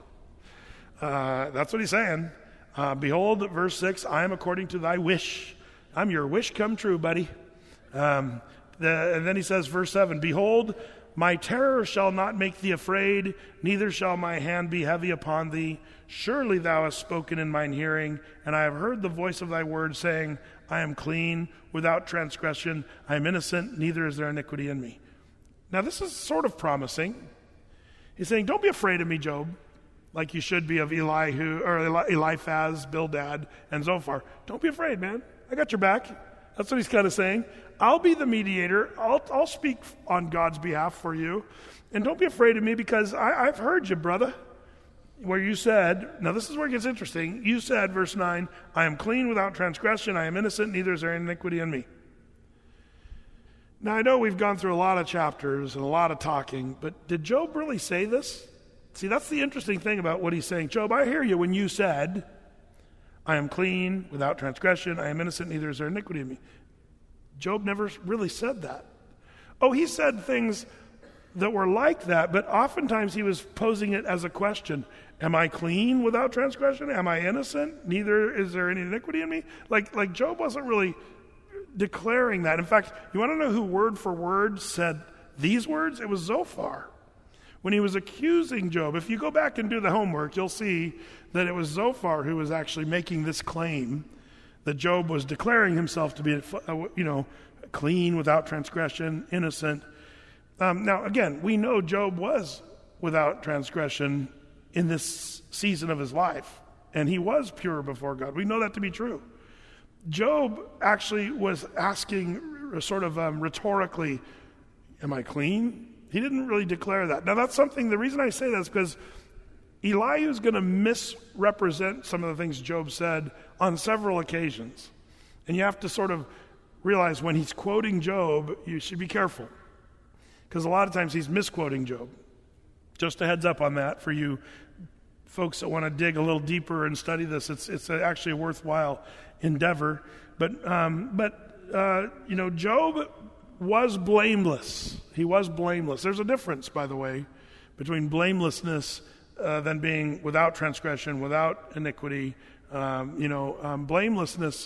Uh, that's what he's saying. Uh, Behold, verse six, I am according to thy wish. I'm your wish come true, buddy. Um, the, and then he says, verse seven, "Behold, my terror shall not make thee afraid, neither shall my hand be heavy upon thee. Surely thou hast spoken in mine hearing, and I have heard the voice of thy word, saying, I am clean, without transgression. I am innocent, neither is there iniquity in me." Now this is sort of promising. He's saying, don't be afraid of me, Job, like you should be of Elihu, or Eli- Eliphaz, Bildad, and Zophar. Don't be afraid, man. I got your back. That's what he's kind of saying. I'll be the mediator. I'll, I'll speak on God's behalf for you. And don't be afraid of me, because I, I've heard you, brother. Where you said, now this is where it gets interesting. You said, verse nine, I am clean without transgression. I am innocent, neither is there iniquity in me. Now I know we've gone through a lot of chapters and a lot of talking, but did Job really say this? See, that's the interesting thing about what he's saying. Job, I hear you when you said, I am clean without transgression. I am innocent, neither is there iniquity in me. Job never really said that. Oh, he said things that were like that, but oftentimes he was posing it as a question. Am I clean without transgression? Am I innocent? Neither is there any iniquity in me? Like, like Job wasn't really declaring that. In fact, you want to know who word for word said these words? It was Zophar. When he was accusing Job, if you go back and do the homework, you'll see that it was Zophar who was actually making this claim that Job was declaring himself to be, you know, clean without transgression, innocent. Um, now, again, we know Job was without transgression in this season of his life, and he was pure before God. We know that to be true. Job actually was asking sort of um, rhetorically, am I clean? He didn't really declare that. Now, that's something, the reason I say that is because Elihu is going to misrepresent some of the things Job said on several occasions. And you have to sort of realize when he's quoting Job, you should be careful. Because a lot of times he's misquoting Job. Just a heads up on that for you folks that want to dig a little deeper and study this. It's it's actually a worthwhile endeavor. But, um, but uh, you know, Job was blameless. He was blameless. There's a difference, by the way, between blamelessness uh, than being without transgression, without iniquity. Um, you know, um, blamelessness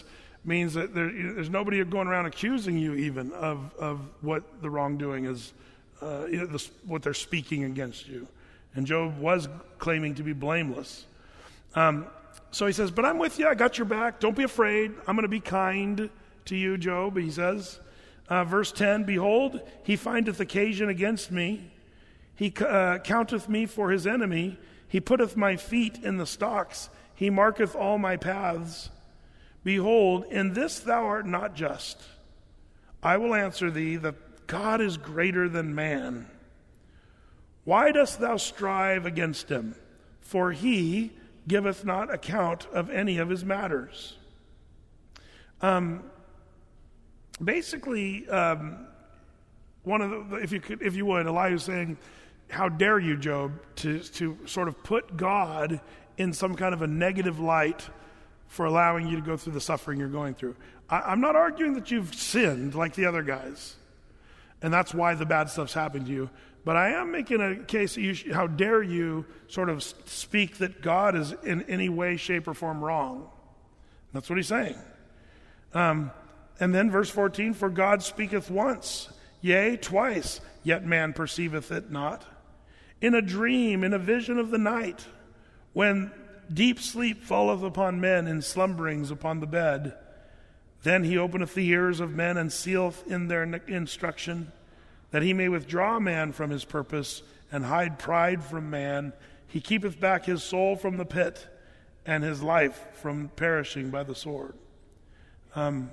means that there, there's nobody going around accusing you even of, of what the wrongdoing is, uh, you know, the, what they're speaking against you. And Job was claiming to be blameless. Um, so he says, but I'm with you. I got your back. Don't be afraid. I'm going to be kind to you, Job, he says. Uh, verse ten, behold, he findeth occasion against me. He uh, counteth me for his enemy. He putteth my feet in the stocks. He marketh all my paths. Behold, in this thou art not just. I will answer thee that God is greater than man. Why dost thou strive against him? For he giveth not account of any of his matters. Um, basically, um, one of the, if you could, if you would, Elihu is saying, "How dare you, Job, to to sort of put God in some kind of a negative light for allowing you to go through the suffering you're going through." I, I'm not arguing that you've sinned like the other guys, and that's why the bad stuff's happened to you. But I am making a case that you sh- how dare you sort of speak that God is in any way, shape, or form wrong. That's what he's saying. Um, and then verse fourteen, for God speaketh once, yea, twice, yet man perceiveth it not. In a dream, in a vision of the night, when deep sleep falleth upon men in slumberings upon the bed, then he openeth the ears of men and sealeth in their instruction, that he may withdraw man from his purpose and hide pride from man. He keepeth back his soul from the pit and his life from perishing by the sword. Um,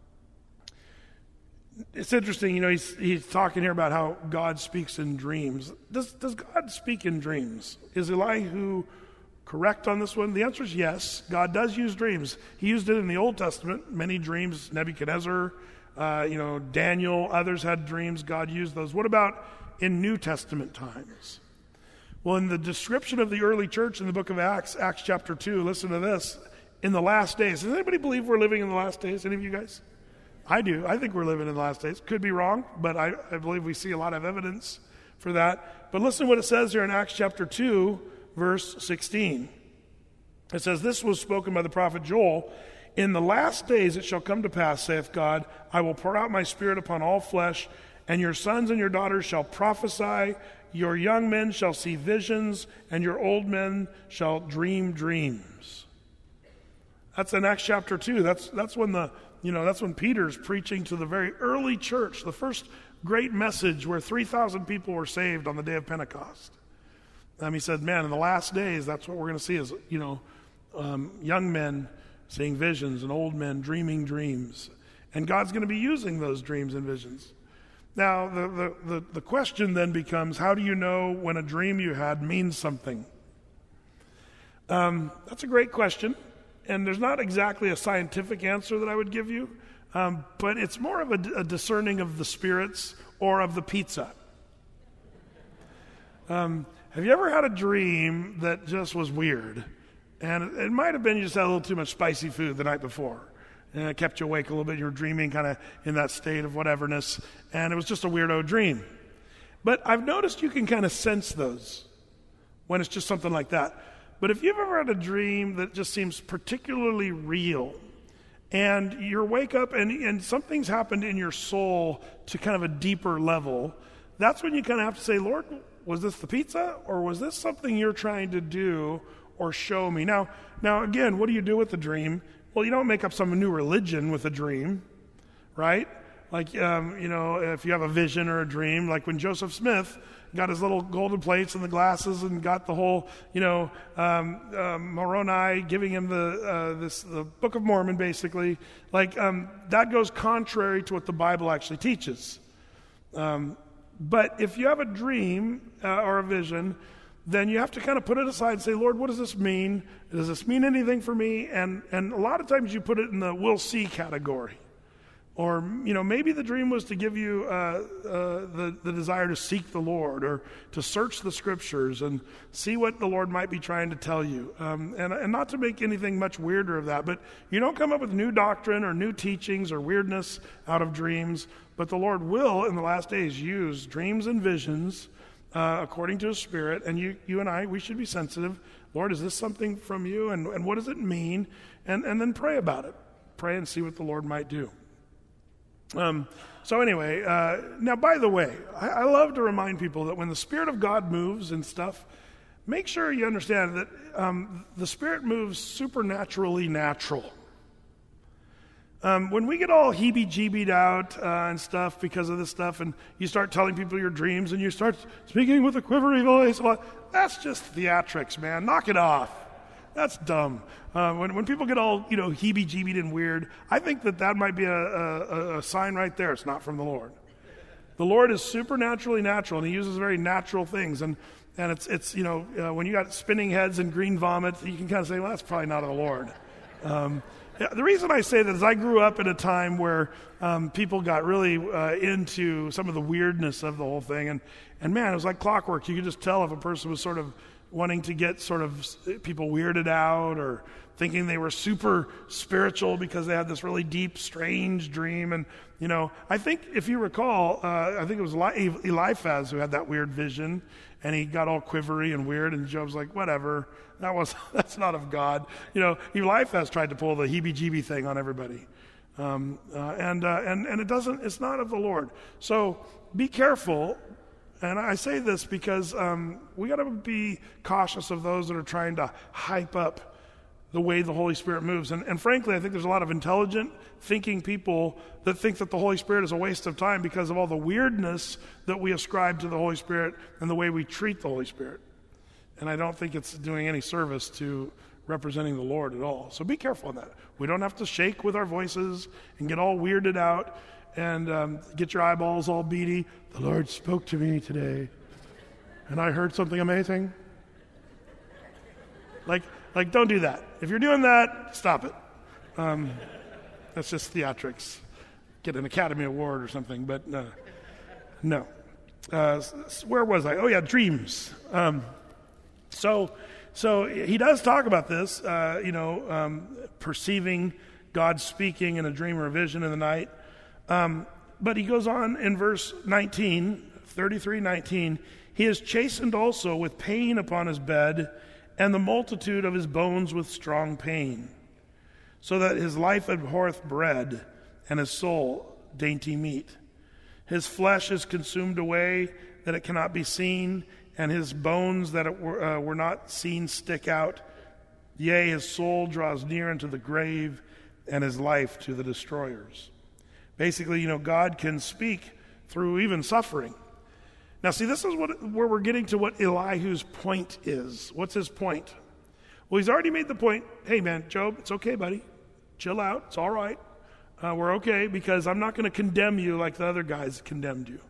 it's interesting, you know, he's, he's talking here about how God speaks in dreams. Does, does God speak in dreams? Is Elihu correct on this one? The answer is yes. God does use dreams. He used it in the Old Testament, many dreams. Nebuchadnezzar, uh, you know, Daniel, others had dreams. God used those. What about in New Testament times? Well, in the description of the early church in the book of Acts, Acts chapter two, listen to this. In the last days. Does anybody believe we're living in the last days? Any of you guys? I do. I think we're living in the last days. Could be wrong, but I, I believe we see a lot of evidence for that. But listen to what it says here in Acts chapter two, verse sixteen. It says, this was spoken by the prophet Joel. In the last days it shall come to pass, saith God, I will pour out my spirit upon all flesh, and your sons and your daughters shall prophesy, your young men shall see visions, and your old men shall dream dreams. That's in Acts chapter two. That's that's when the you know that's when Peter's preaching to the very early church, the first great message where three thousand people were saved on the day of Pentecost. Um, he said, man, in the last days, that's what we're going to see is, you know, um, young men seeing visions and old men dreaming dreams. And God's going to be using those dreams and visions. Now, the, the, the, the question then becomes, how do you know when a dream you had means something? Um, that's a great question. And there's not exactly a scientific answer that I would give you, um, but it's more of a, a discerning of the spirits or of the pizza. Um, have you ever had a dream that just was weird? And it, it might have been you just had a little too much spicy food the night before. And it kept you awake a little bit. You were dreaming kind of in that state of whateverness. And it was just a weirdo dream. But I've noticed you can kind of sense those when it's just something like that. But if you've ever had a dream that just seems particularly real, and you wake up and, and something's happened in your soul to kind of a deeper level, that's when you kind of have to say, Lord, was this the pizza, or was this something you're trying to do or show me? Now, now again, what do you do with the dream? Well, you don't make up some new religion with a dream, right? Like, um, you know, if you have a vision or a dream, like when Joseph Smith got his little golden plates and the glasses and got the whole, you know, um, um, Moroni giving him the uh, this the Book of Mormon, basically. Like, um, that goes contrary to what the Bible actually teaches. Um, but if you have a dream uh, or a vision, then you have to kind of put it aside and say, Lord, what does this mean? Does this mean anything for me? And and a lot of times you put it in the we'll see category. Or, you know, maybe the dream was to give you uh, uh, the, the desire to seek the Lord or to search the Scriptures and see what the Lord might be trying to tell you. Um, and, and not to make anything much weirder of that, but you don't come up with new doctrine or new teachings or weirdness out of dreams, but the Lord will, in the last days, use dreams and visions uh, according to His Spirit. And you you and I, we should be sensitive. Lord, is this something from you? And, and what does it mean? And, and then pray about it. pray and see what the Lord might do. Um, so anyway, uh, now by the way, I, I love to remind people that when the Spirit of God moves and stuff, make sure you understand that um, the Spirit moves supernaturally natural. Um, when we get all heebie-jeebied out uh, and stuff because of this stuff, and you start telling people your dreams, and you start speaking with a quivery voice, well, that's just theatrics, man. Knock it off. That's dumb. Uh, when when people get all, you know, heebie-jeebied and weird, I think that that might be a, a, a sign right there. It's not from the Lord. The Lord is supernaturally natural, and He uses very natural things. And and it's it's you know uh, when you got spinning heads and green vomit, you can kind of say, well, that's probably not of the Lord. Um, yeah, the reason I say that is I grew up at a time where um, people got really uh, into some of the weirdness of the whole thing, and and man, it was like clockwork. You could just tell if a person was sort of wanting to get sort of people weirded out or thinking they were super spiritual because they had this really deep, strange dream. And, you know, I think if you recall, uh, I think it was Eli- Eliphaz who had that weird vision, and he got all quivery and weird, and Job's like, whatever, that was that's not of God. You know, Eliphaz tried to pull the heebie-jeebie thing on everybody. Um, uh, and, uh, and, and it doesn't, it's not of the Lord. So be careful. And I say this because um, we got to be cautious of those that are trying to hype up the way the Holy Spirit moves. And, and frankly, I think there's a lot of intelligent, thinking people that think that the Holy Spirit is a waste of time because of all the weirdness that we ascribe to the Holy Spirit and the way we treat the Holy Spirit. And I don't think it's doing any service to representing the Lord at all. So be careful on that. We don't have to shake with our voices and get all weirded out and um, get your eyeballs all beady. The Lord spoke to me today, and I heard something amazing. Like, like, don't do that. If you're doing that, stop it. Um, that's just theatrics. Get an Academy Award or something, but uh, no. Uh, where was I? Oh, yeah, dreams. Um, so, so he does talk about this, uh, you know, um, perceiving God speaking in a dream or a vision in the night. Um, but he goes on in verse nineteen, thirty-three nineteen, he is chastened also with pain upon his bed, and the multitude of his bones with strong pain, so that his life abhorreth bread, and his soul dainty meat. His flesh is consumed away, that it cannot be seen, and his bones that it were, uh, were not seen stick out. Yea, his soul draws near unto the grave, and his life to the destroyers. Basically, you know, God can speak through even suffering. Now, see, this is what, where we're getting to what Elihu's point is. What's his point? Well, he's already made the point, hey, man, Job, it's okay, buddy. Chill out. It's all right. Uh, we're okay because I'm not going to condemn you like the other guys condemned you.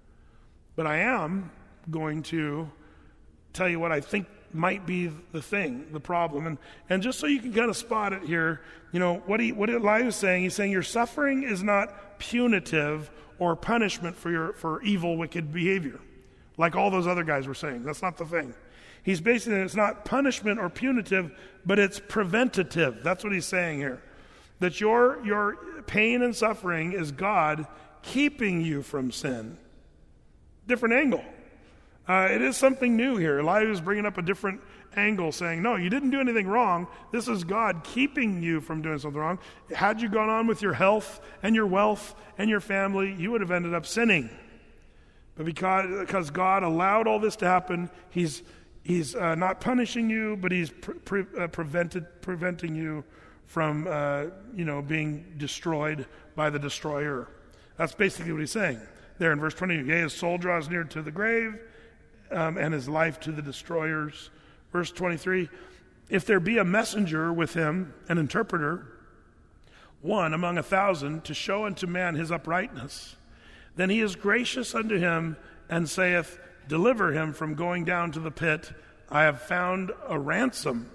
But I am going to tell you what I think might be the thing, the problem. And and just so you can kind of spot it here, you know, what he what Elihu is saying, he's saying your suffering is not punitive or punishment for your for evil, wicked behavior, like all those other guys were saying. That's not the thing. He's basically, it's not punishment or punitive, but it's preventative. That's what he's saying here. That your your pain and suffering is God keeping you from sin. Different angle. Uh, it is something new here. Elihu is bringing up a different angle, saying, no, you didn't do anything wrong. This is God keeping you from doing something wrong. Had you gone on with your health and your wealth and your family, you would have ended up sinning. But because, because God allowed all this to happen, he's he's uh, not punishing you, but he's pre- pre- uh, prevented, preventing you from uh, you know, being destroyed by the destroyer. That's basically what he's saying there in verse twenty. Yea, his soul draws near to the grave, Um, and his life to the destroyers. Verse twenty-three, if there be a messenger with him, an interpreter, one among a thousand, to show unto man his uprightness, then he is gracious unto him, and saith, deliver him from going down to the pit. I have found a ransom.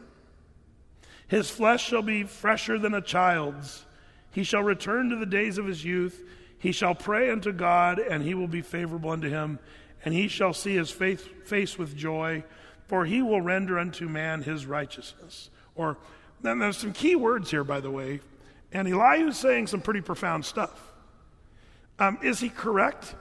His flesh shall be fresher than a child's. He shall return to the days of his youth. He shall pray unto God, and he will be favorable unto him. And he shall see his face, face with joy, for he will render unto man his righteousness. Or, then there's some key words here, by the way, and Elihu's saying some pretty profound stuff. Um, is he correct?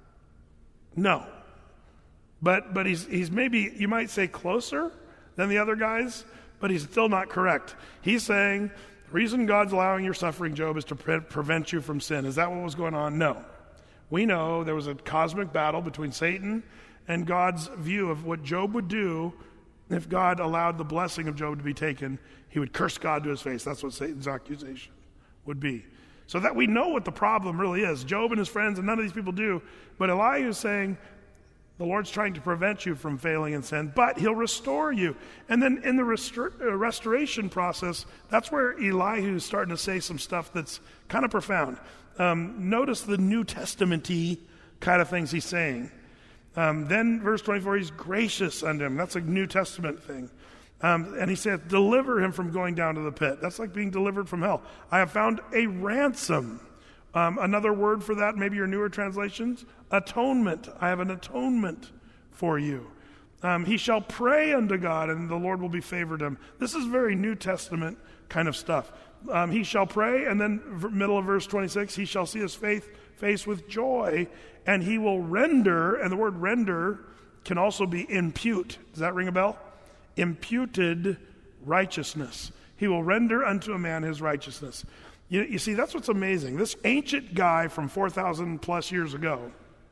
No. But but he's he's maybe, you might say, closer than the other guys, but he's still not correct. He's saying, reason God's allowing your suffering, Job, is to pre- prevent you from sin. Is that what was going on? No. We know there was a cosmic battle between Satan and God's view of what Job would do if God allowed the blessing of Job to be taken. He would curse God to his face. That's what Satan's accusation would be. So that we know what the problem really is. Job and his friends, and none of these people do. But Elihu is saying, the Lord's trying to prevent you from failing in sin, but he'll restore you. And then in the restor- uh, restoration process, that's where Elihu is starting to say some stuff that's kind of profound. Um, notice the New Testament-y kind of things he's saying. Um, then verse twenty-four, he's gracious unto him. That's a New Testament thing. Um, and he said, deliver him from going down to the pit. That's like being delivered from hell. I have found a ransom. Um, another word for that, maybe your newer translations, atonement. I have an atonement for you. Um, he shall pray unto God, and the Lord will be favored him. This is very New Testament kind of stuff. Um, he shall pray, and then v- middle of verse twenty-six, he shall see his faith, face with joy, and he will render, and the word render can also be impute. Does that ring a bell? Imputed righteousness. He will render unto a man his righteousness. You, you see, that's what's amazing. This ancient guy from four thousand plus years ago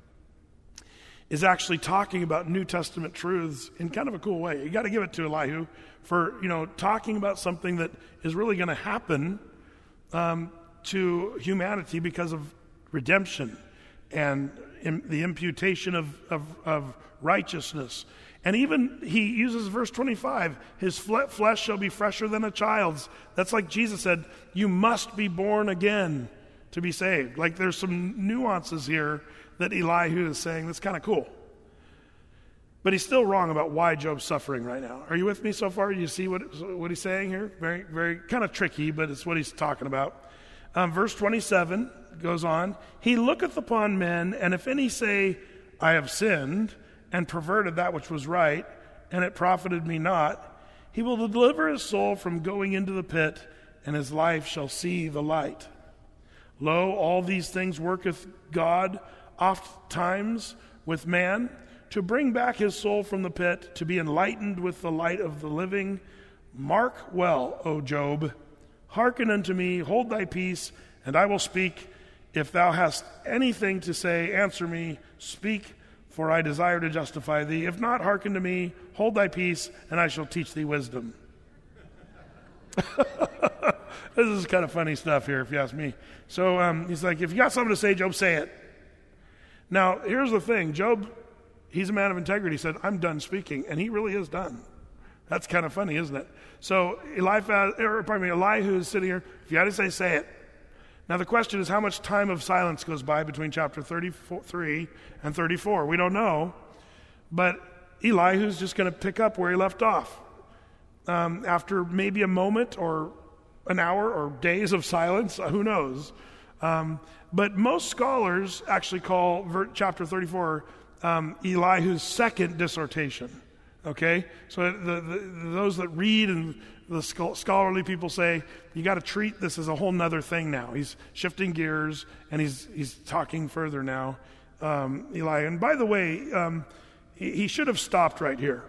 is actually talking about New Testament truths in kind of a cool way. You got to give it to Elihu for, you know, talking about something that is really going to happen um, to humanity because of redemption and in, the imputation of, of, of righteousness. And even he uses verse twenty-five, his fle- flesh shall be fresher than a child's. That's like Jesus said, you must be born again to be saved. Like there's some nuances here that Elihu is saying that's kind of cool. But he's still wrong about why Job's suffering right now. Are you with me so far? You see what, what he's saying here? Very, very kind of tricky, but it's what he's talking about. Um, verse twenty-seven goes on, he looketh upon men, and if any say, I have sinned, and perverted that which was right, and it profited me not, he will deliver his soul from going into the pit, and his life shall see the light. Lo, all these things worketh God oft times with man, to bring back his soul from the pit, to be enlightened with the light of the living. Mark well, O Job, hearken unto me, hold thy peace, and I will speak. If thou hast anything to say, answer me, speak, for I desire to justify thee. If not, hearken to me, hold thy peace, and I shall teach thee wisdom. This is kind of funny stuff here, if you ask me. So um, he's like, if you got something to say, Job, say it. Now, here's the thing. Job, he's a man of integrity. He said, I'm done speaking, and he really is done. That's kind of funny, isn't it? So Eliphaz, or pardon me, Elihu is sitting here. If you had to say, say it. Now the question is, how much time of silence goes by between chapter thirty-three and thirty-four? We don't know, but Elihu's just going to pick up where he left off. Um, after maybe a moment or an hour or days of silence, who knows? Um, but most scholars actually call ver- chapter thirty-four um, Elihu's second dissertation. Okay, so the, the, those that read and the scholarly people say you got to treat this as a whole nother thing now. He's shifting gears and he's he's talking further now, um, Elihu. And by the way, um, he, he should have stopped right here.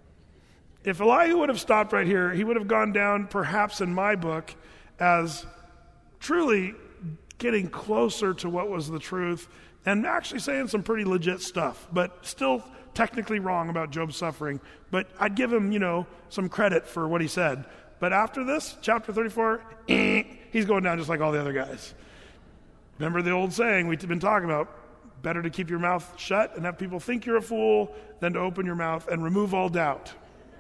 If Elihu would have stopped right here, he would have gone down, perhaps in my book, as truly getting closer to what was the truth and actually saying some pretty legit stuff, but still technically wrong about Job's suffering. But I'd give him, you know, some credit for what he said. But after this, chapter thirty-four, eh, he's going down just like all the other guys. Remember the old saying we've been talking about, better to keep your mouth shut and have people think you're a fool than to open your mouth and remove all doubt.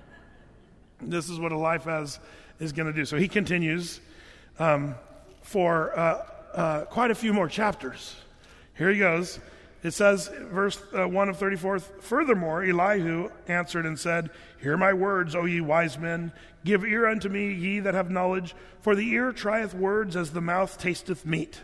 This is what Eliphaz is going to do. So he continues um, for uh, uh, quite a few more chapters. Here he goes. It says, verse uh, one of thirty-four, furthermore, Elihu answered and said, hear my words, O ye wise men. Give ear unto me, ye that have knowledge. For the ear trieth words as the mouth tasteth meat.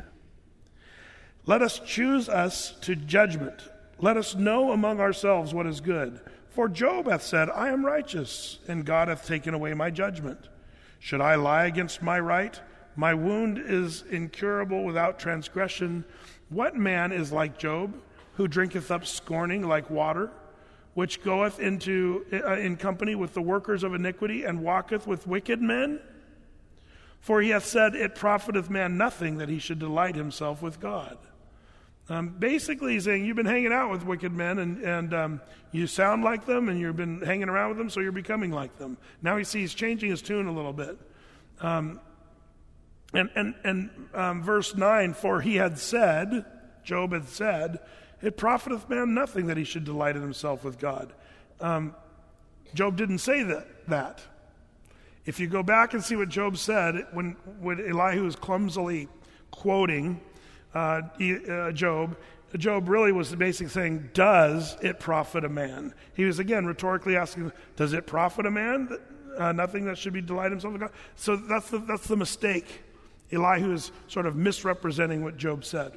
Let us choose us to judgment. Let us know among ourselves what is good. For Job hath said, I am righteous, and God hath taken away my judgment. Should I lie against my right? My wound is incurable without transgression. What man is like Job, who drinketh up scorning like water, which goeth into uh, in company with the workers of iniquity, and walketh with wicked men? For he hath said, it profiteth man nothing that he should delight himself with God. Um, basically, he's saying you've been hanging out with wicked men, and, and um, you sound like them, and you've been hanging around with them, so you're becoming like them. Now he sees changing his tune a little bit. Um, and and, and um, verse nine, for he had said, Job had said, it profiteth man nothing that he should delight in himself with God. Um, Job didn't say that, that. If you go back and see what Job said, when, when Elihu was clumsily quoting uh, uh, Job, Job really was basically saying, does it profit a man? He was, again, rhetorically asking, does it profit a man? Uh, nothing that should be delight himself in God? So that's the, that's the mistake. Elihu is sort of misrepresenting what Job said.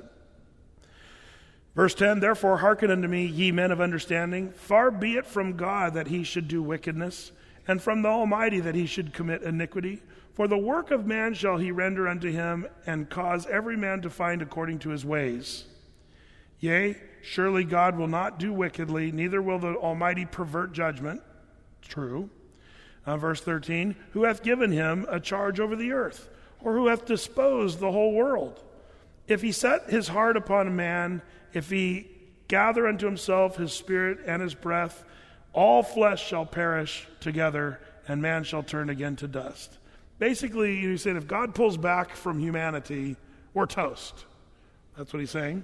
Verse ten, therefore hearken unto me, ye men of understanding. Far be it from God that he should do wickedness, and from the Almighty that he should commit iniquity. For the work of man shall he render unto him, and cause every man to find according to his ways. Yea, surely God will not do wickedly, neither will the Almighty pervert judgment. True. Uh, verse thirteen, who hath given him a charge over the earth, or who hath disposed the whole world? If he set his heart upon a man, if he gather unto himself his spirit and his breath, all flesh shall perish together, and man shall turn again to dust. Basically, he's saying if God pulls back from humanity, we're toast. That's what he's saying.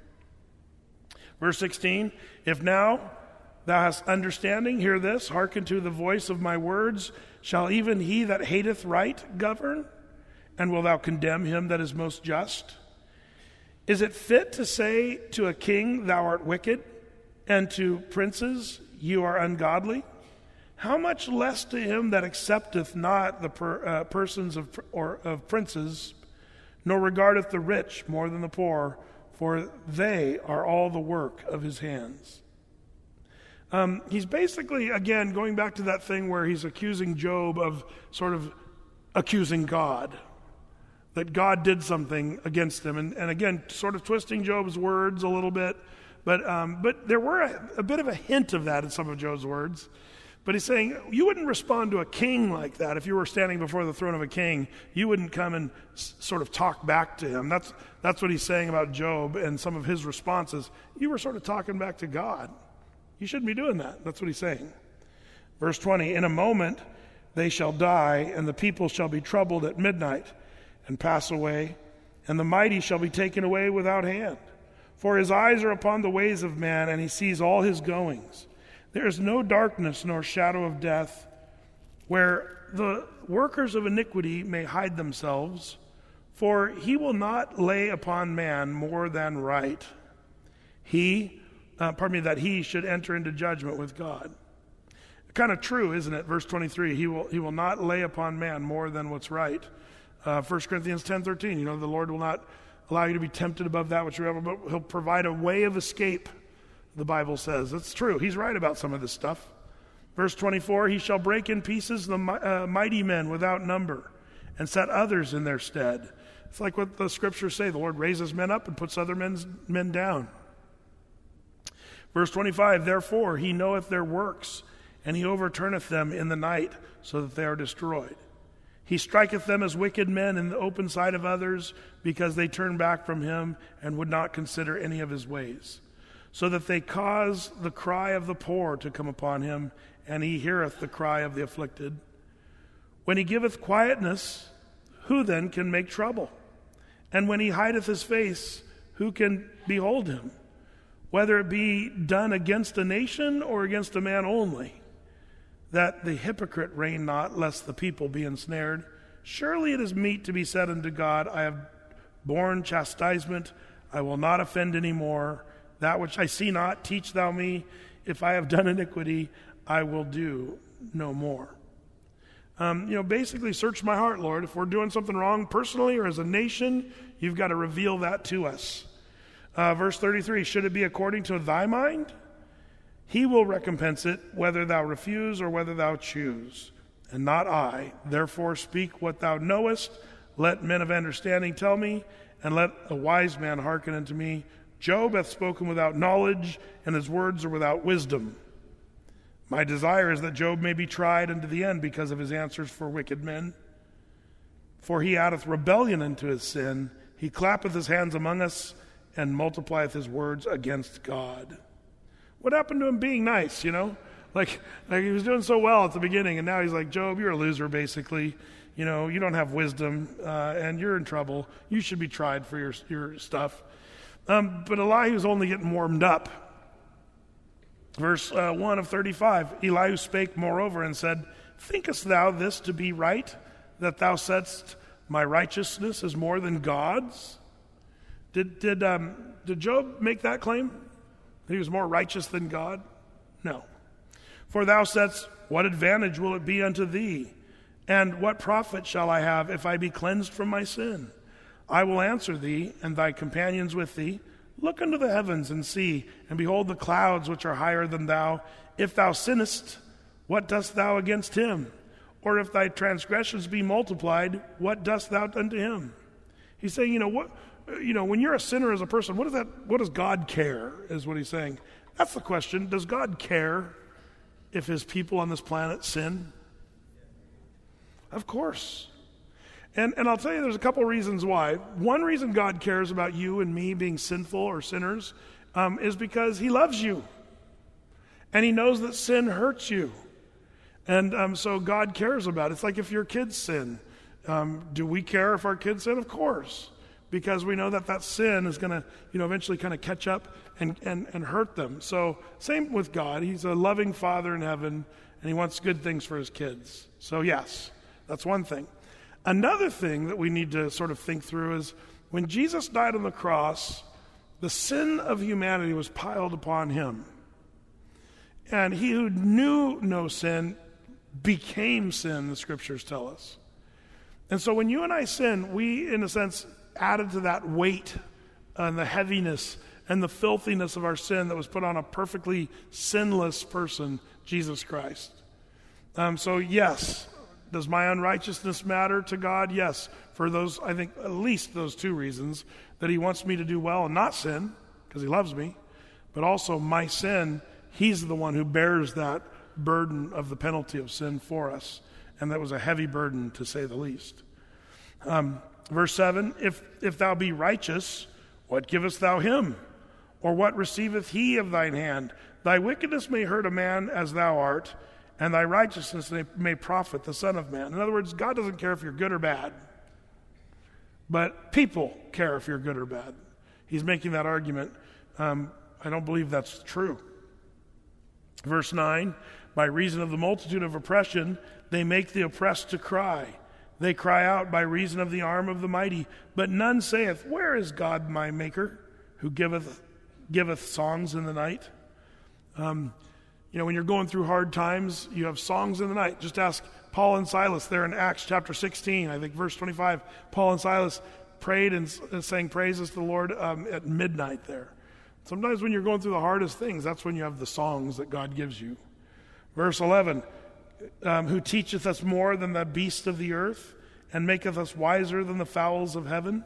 Verse sixteen, if now thou hast understanding, hear this, hearken to the voice of my words. Shall even he that hateth right govern? And will thou condemn him that is most just? Is it fit to say to a king, thou art wicked, and to princes, you are ungodly? How much less to him that accepteth not the per, uh, persons of, or, of princes, nor regardeth the rich more than the poor, for they are all the work of his hands. Um, he's basically, again, going back to that thing where he's accusing Job of sort of accusing God, that God did something against him. And, and again, sort of twisting Job's words a little bit. But um, but there were a, a bit of a hint of that in some of Job's words. But he's saying, you wouldn't respond to a king like that. If you were standing before the throne of a king, you wouldn't come and s- sort of talk back to him. That's, that's what he's saying about Job and some of his responses. You were sort of talking back to God. You shouldn't be doing that. That's what he's saying. Verse twenty, in a moment they shall die, and the people shall be troubled at midnight, and pass away, and the mighty shall be taken away without hand. For his eyes are upon the ways of man, and he sees all his goings. There is no darkness nor shadow of death, where the workers of iniquity may hide themselves, for he will not lay upon man more than right. He, uh, pardon me, that he should enter into judgment with God. Kind of true, isn't it? Verse twenty-three, he will, he will not lay upon man more than what's right. Uh, First Corinthians ten thirteen, you know, the Lord will not allow you to be tempted above that which you're able, but he'll provide a way of escape, the Bible says. It's true. He's right about some of this stuff. Verse twenty-four, he shall break in pieces the uh, mighty men without number, and set others in their stead. It's like what the scriptures say. The Lord raises men up and puts other men's, men down. Verse twenty-five, therefore he knoweth their works, and he overturneth them in the night, so that they are destroyed. He striketh them as wicked men in the open sight of others, because they turn back from him and would not consider any of his ways. So that they cause the cry of the poor to come upon him, and he heareth the cry of the afflicted. When he giveth quietness, who then can make trouble? And when he hideth his face, who can behold him? Whether it be done against a nation or against a man only, that the hypocrite reign not, lest the people be ensnared. Surely it is meet to be said unto God, I have borne chastisement, I will not offend any more. That which I see not, teach thou me. If I have done iniquity, I will do no more. Um, you know, basically, search my heart, Lord. If we're doing something wrong personally or as a nation, you've got to reveal that to us. Uh, verse thirty-three, should it be according to thy mind? He will recompense it, whether thou refuse or whether thou choose, and not I. Therefore speak what thou knowest. Let men of understanding tell me, and let a wise man hearken unto me. Job hath spoken without knowledge, and his words are without wisdom. My desire is that Job may be tried unto the end because of his answers for wicked men. For he addeth rebellion unto his sin. He clappeth his hands among us and multiplieth his words against God. What happened to him being nice, you know? Like, like he was doing so well at the beginning, and now he's like, Job, you're a loser, basically. You know, you don't have wisdom, uh, and you're in trouble. You should be tried for your, your stuff. Um, but Elihu's only getting warmed up. Verse uh, one of thirty-five, Elihu spake moreover and said, Thinkest thou this to be right, that thou saidst, my righteousness is more than God's? Did did um, did Job make that claim? That he was more righteous than God? No. For thou saidst, what advantage will it be unto thee? And what profit shall I have if I be cleansed from my sin? I will answer thee, and thy companions with thee, look unto the heavens and see, and behold the clouds which are higher than thou. If thou sinnest, what dost thou against him? Or if thy transgressions be multiplied, what dost thou unto him? He's saying, you know, what, you know, when you're a sinner as a person, what does that? What does God care? Is what he's saying. That's the question. Does God care if his people on this planet sin? Of course. And and I'll tell you, there's a couple reasons why. One reason God cares about you and me being sinful or sinners um, is because he loves you. And he knows that sin hurts you. And um, so God cares about it. It's like if your kids sin. Um, do we care if our kids sin? Of course. Because we know that that sin is going to, you know, eventually kind of catch up and, and, and hurt them. So same with God. He's a loving Father in heaven, and he wants good things for his kids. So yes, that's one thing. Another thing that we need to sort of think through is when Jesus died on the cross, the sin of humanity was piled upon him. And he who knew no sin became sin, the scriptures tell us. And so when you and I sin, we, in a sense, added to that weight and the heaviness and the filthiness of our sin that was put on a perfectly sinless person, Jesus Christ. Um, so yes, does my unrighteousness matter to God? Yes, for those, I think, at least those two reasons, that he wants me to do well and not sin, because he loves me, but also my sin, he's the one who bears that burden of the penalty of sin for us, and that was a heavy burden, to say the least. Um, verse seven, if, if thou be righteous, what givest thou him? Or what receiveth he of thine hand? Thy wickedness may hurt a man as thou art, and thy righteousness may profit the Son of Man. In other words, God doesn't care if you're good or bad, but people care if you're good or bad. He's making that argument. Um, I don't believe that's true. Verse nine, by reason of the multitude of oppression, they make the oppressed to cry. They cry out by reason of the arm of the mighty. But none saith, where is God my maker, who giveth giveth songs in the night? Um, you know, when you're going through hard times, you have songs in the night. Just ask Paul and Silas there in Acts chapter sixteen, I think verse twenty-five. Paul and Silas prayed and, and sang praises to the Lord um, at midnight there. Sometimes when you're going through the hardest things, that's when you have the songs that God gives you. Verse eleven, um, who teacheth us more than the beasts of the earth, and maketh us wiser than the fowls of heaven?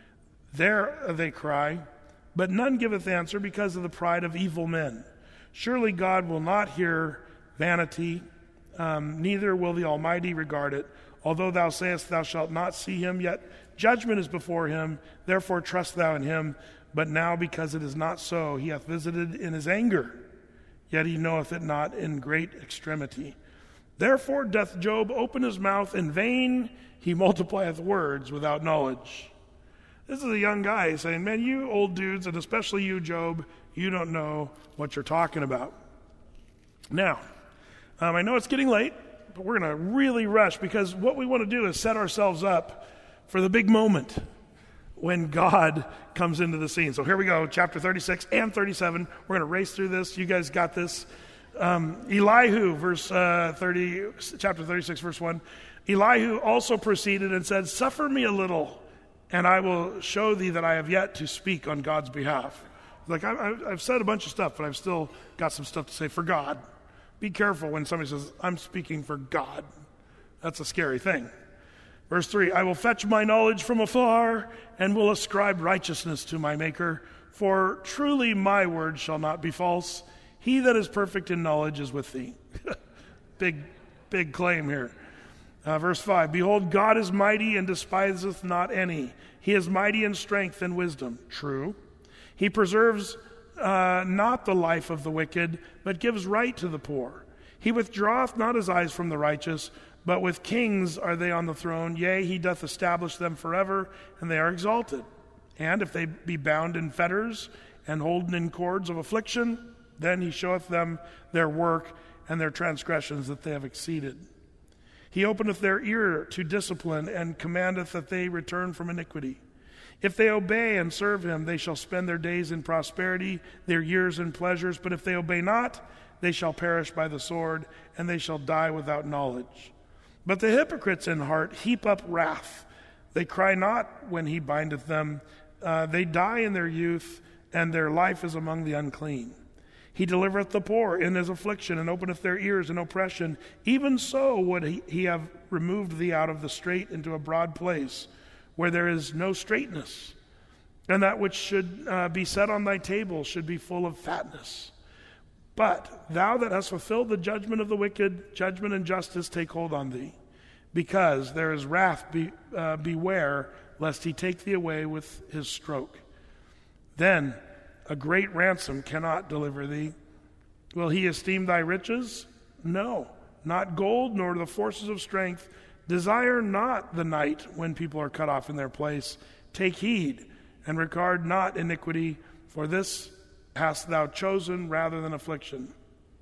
There they cry, but none giveth answer because of the pride of evil men. Surely God will not hear vanity, um, neither will the Almighty regard it. Although thou sayest thou shalt not see him, yet judgment is before him, therefore trust thou in him. But now, because it is not so, he hath visited in his anger, yet he knoweth it not in great extremity. Therefore doth Job open his mouth in vain, he multiplieth words without knowledge. This is a young guy saying, man, you old dudes, and especially you, Job, you don't know what you're talking about. Now, um, I know it's getting late, but we're going to really rush, because what we want to do is set ourselves up for the big moment when God comes into the scene. So here we go, chapter thirty-six and thirty-seven. We're going to race through this. You guys got this. Um, Elihu, verse uh, thirty, chapter thirty-six, verse one. Elihu also proceeded and said, suffer me a little, and I will show thee that I have yet to speak on God's behalf. Like, I, I've said a bunch of stuff, but I've still got some stuff to say for God. Be careful when somebody says, I'm speaking for God. That's a scary thing. Verse three, I will fetch my knowledge from afar, and will ascribe righteousness to my Maker. For truly my word shall not be false. He that is perfect in knowledge is with thee. big, big claim here. Uh, verse five, behold, God is mighty and despiseth not any. He is mighty in strength and wisdom. True. He preserves uh, not the life of the wicked, but gives right to the poor. He withdraweth not his eyes from the righteous, but with kings are they on the throne. Yea, he doth establish them forever, and they are exalted. And if they be bound in fetters and holden in cords of affliction, then he showeth them their work and their transgressions that they have exceeded. He openeth their ear to discipline, and commandeth that they return from iniquity. If they obey and serve him, they shall spend their days in prosperity, their years in pleasures. But if they obey not, they shall perish by the sword, and they shall die without knowledge. But the hypocrites in heart heap up wrath. They cry not when he bindeth them. Uh, they die in their youth, and their life is among the unclean. He delivereth the poor in his affliction, and openeth their ears in oppression. Even so would he, he have removed thee out of the strait into a broad place, where there is no straightness. And that which should uh, be set on thy table should be full of fatness. But thou that hast fulfilled the judgment of the wicked, judgment and justice take hold on thee. Because there is wrath, be, uh, beware, lest he take thee away with his stroke. Then a great ransom cannot deliver thee. Will he esteem thy riches? No, not gold, nor the forces of strength. Desire not the night when people are cut off in their place. Take heed, and regard not iniquity, for this hast thou chosen rather than affliction.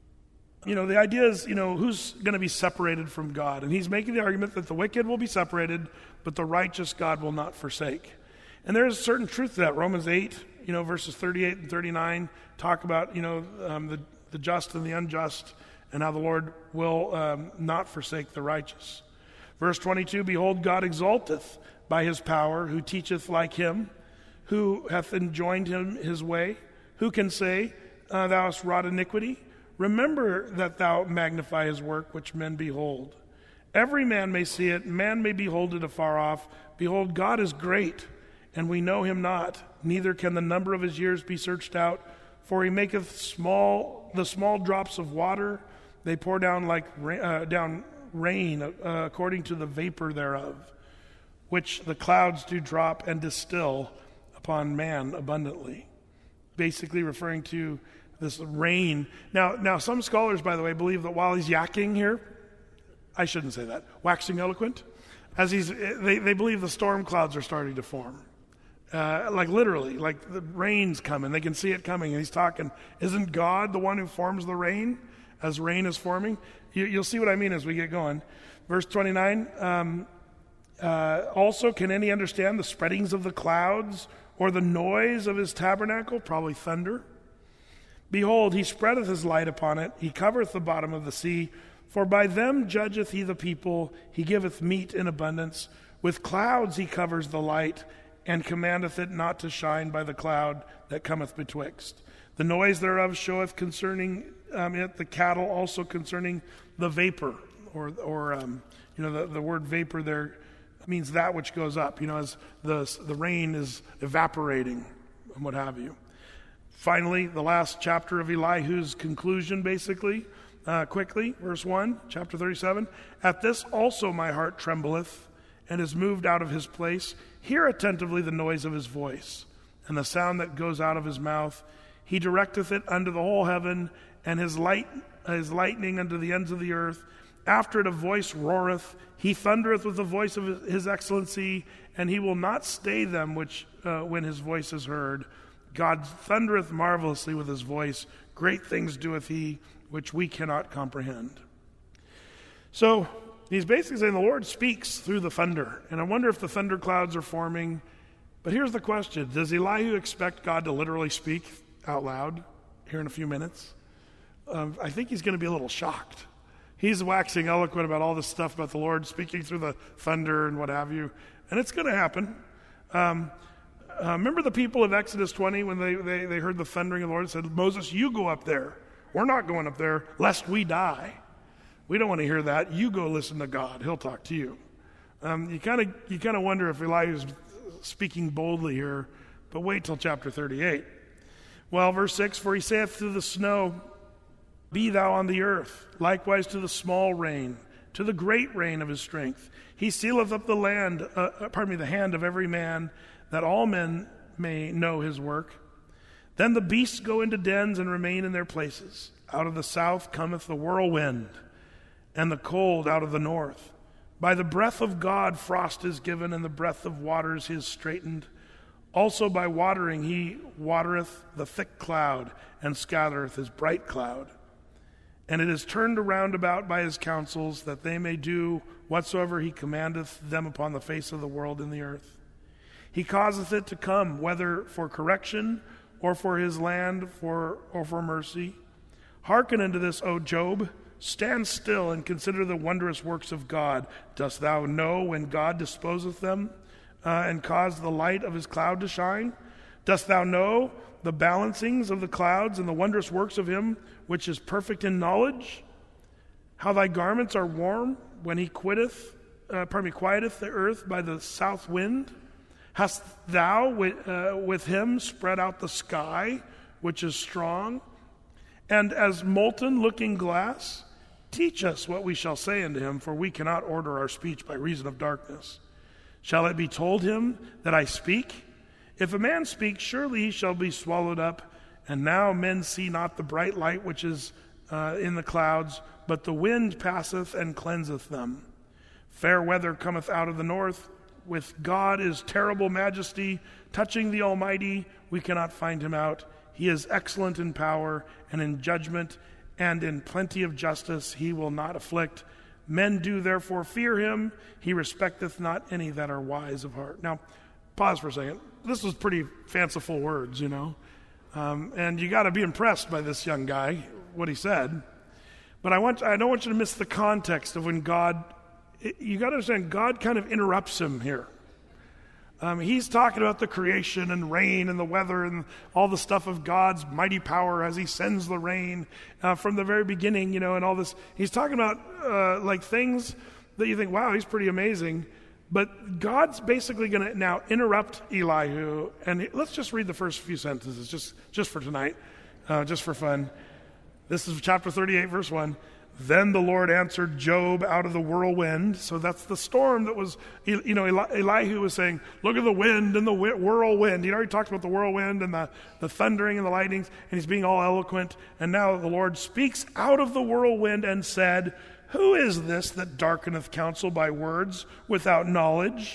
You know, the idea is, you know, who's going to be separated from God? And he's making the argument that the wicked will be separated, but the righteous God will not forsake. And there is a certain truth to that. Romans eight, you know, verses thirty-eight and thirty-nine talk about, you know, um, the, the just and the unjust, and how the Lord will um, not forsake the righteous. Verse twenty-two, behold, God exalteth by his power, who teacheth like him, who hath enjoined him his way. Who can say, uh, thou hast wrought iniquity? Remember that thou magnify his work, which men behold. Every man may see it, man may behold it afar off. Behold, God is great, and we know him not, neither can the number of his years be searched out. For he maketh small the small drops of water, they pour down like uh, down rain uh, according to the vapor thereof, which the clouds do drop and distill upon man abundantly. Basically referring to this rain. Now, now some scholars, by the way, believe that while he's yakking here, I shouldn't say that, waxing eloquent, as he's, they, they believe the storm clouds are starting to form. Uh, like literally, like the rain's coming. They can see it coming. And he's talking, isn't God the one who forms the rain as rain is forming? You, you'll see what I mean as we get going. Verse twenty-nine, um, uh, also can any understand the spreadings of the clouds, or the noise of his tabernacle? Probably thunder. Behold, he spreadeth his light upon it. He covereth the bottom of the sea. For by them judgeth he the people. He giveth meat in abundance. With clouds he covers the light, and commandeth it not to shine by the cloud that cometh betwixt. The noise thereof showeth concerning um, it the cattle, also concerning the vapor, or or um, you know the, the word vapor there means that which goes up. You know, as the the rain is evaporating and what have you. Finally, the last chapter of Elihu's conclusion, basically, uh, quickly, verse one, chapter thirty-seven. At this also my heart trembleth, and is moved out of his place. Hear attentively the noise of his voice, and the sound that goes out of his mouth. He directeth it unto the whole heaven, and his light his lightning unto the ends of the earth. After it a voice roareth. He thundereth with the voice of his excellency, and he will not stay them which uh, when his voice is heard. God thundereth marvelously with his voice. Great things doeth he, which we cannot comprehend. So he's basically saying the Lord speaks through the thunder. And I wonder if the thunder clouds are forming. But here's the question. Does Elihu expect God to literally speak out loud here in a few minutes? Um, I think he's going to be a little shocked. He's waxing eloquent about all this stuff about the Lord speaking through the thunder and what have you. And it's going to happen. Um, uh, remember the people of Exodus twenty when they, they, they heard the thundering of the Lord and said, Moses, you go up there. We're not going up there lest we die. We don't want to hear that. You go listen to God. He'll talk to you. Um, you kind of you kind of wonder if Elihu's speaking boldly here, but wait till chapter thirty-eight. Well, verse six, for he saith to the snow, be thou on the earth, likewise to the small rain, to the great reign of his strength. He sealeth up the land, uh, pardon me, the hand of every man, that all men may know his work. Then the beasts go into dens and remain in their places. Out of the south cometh the whirlwind, and the cold out of the north. By the breath of God frost is given, and the breath of waters is straitened. Also by watering he watereth the thick cloud, and scattereth his bright cloud. And it is turned around about by his counsels, that they may do whatsoever he commandeth them upon the face of the world in the earth. He causeth it to come, whether for correction, or for his land, for or for mercy. Hearken unto this, O Job. Stand still and consider the wondrous works of God. Dost thou know when God disposeth them, uh, and cause the light of his cloud to shine? Dost thou know the balancings of the clouds and the wondrous works of him which is perfect in knowledge? How thy garments are warm when he quitteth, uh, pardon me, quieteth the earth by the south wind? Hast thou with, uh, with him spread out the sky, which is strong, and as molten looking glass? Teach us what we shall say unto him, for we cannot order our speech by reason of darkness. Shall it be told him that I speak? If a man speak, surely he shall be swallowed up. And now men see not the bright light which is uh, in the clouds, but the wind passeth and cleanseth them. Fair weather cometh out of the north. With God is terrible majesty. Touching the Almighty, we cannot find him out. He is excellent in power and in judgment, and in plenty of justice he will not afflict. Men do therefore fear him. He respecteth not any that are wise of heart. Now, pause for a second. This was pretty fanciful words, you know. Um, and you got to be impressed by this young guy, what he said. But I want I don't want you to miss the context of when God, you got to understand, God kind of interrupts him here. Um, he's talking about the creation and rain and the weather and all the stuff of God's mighty power as he sends the rain uh, from the very beginning, you know, and all this. He's talking about uh, like things that you think, wow, he's pretty amazing. But God's basically going to now interrupt Elihu, and let's just read the first few sentences, just, just for tonight, uh, just for fun. This is chapter thirty-eight, verse one. Then the Lord answered Job out of the whirlwind. So that's the storm that was, you know, Eli- Elihu was saying, look at the wind and the whi- whirlwind. He already talked about the whirlwind and the, the thundering and the lightnings, and he's being all eloquent. And now the Lord speaks out of the whirlwind and said, who is this that darkeneth counsel by words without knowledge?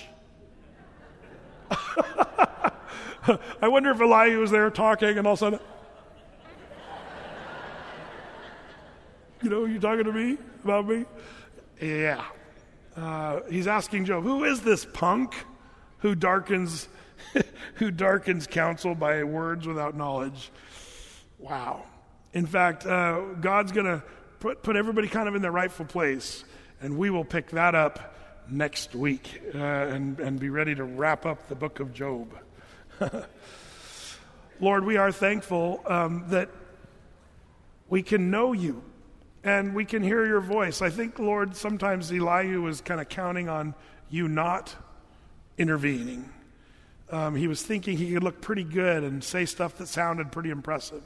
I wonder if Elihu was there talking and all of a sudden, you know, you talking to me about me? Yeah. Uh, he's asking Job, who is this punk who darkens, who darkens counsel by words without knowledge? Wow. In fact, uh, God's going to Put, put everybody kind of in their rightful place, and we will pick that up next week uh, and, and be ready to wrap up the book of Job. Lord, we are thankful um, that we can know you and we can hear your voice. I think, Lord, sometimes Elihu was kind of counting on you not intervening. Um, he was thinking he could look pretty good and say stuff that sounded pretty impressive.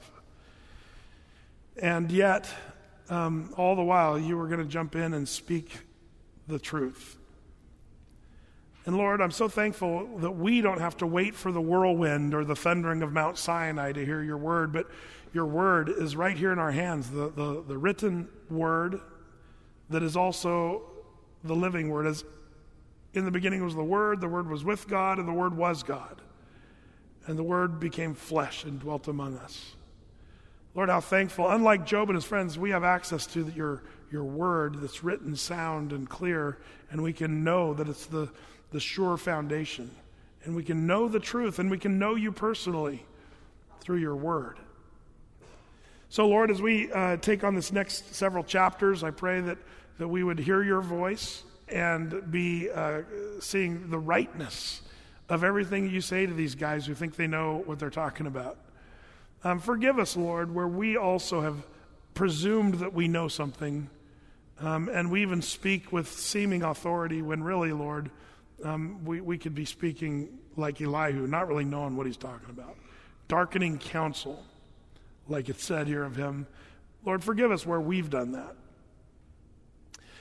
And yet, Um, all the while, you were going to jump in and speak the truth. And Lord, I'm so thankful that we don't have to wait for the whirlwind or the thundering of Mount Sinai to hear your word, but your word is right here in our hands, the, the, the written word that is also the living word. As in the beginning was the Word, the Word was with God, and the Word was God. And the Word became flesh and dwelt among us. Lord, how thankful. Unlike Job and his friends, we have access to your, your word that's written, sound, and clear, and we can know that it's the, the sure foundation. And we can know the truth, and we can know you personally through your word. So, Lord, as we uh, take on this next several chapters, I pray that, that we would hear your voice and be uh, seeing the rightness of everything you say to these guys who think they know what they're talking about. Um, forgive us, Lord, where we also have presumed that we know something, um, and we even speak with seeming authority when really, Lord, um, we, we could be speaking like Elihu, not really knowing what he's talking about. Darkening counsel, like it said here of him. Lord, forgive us where we've done that.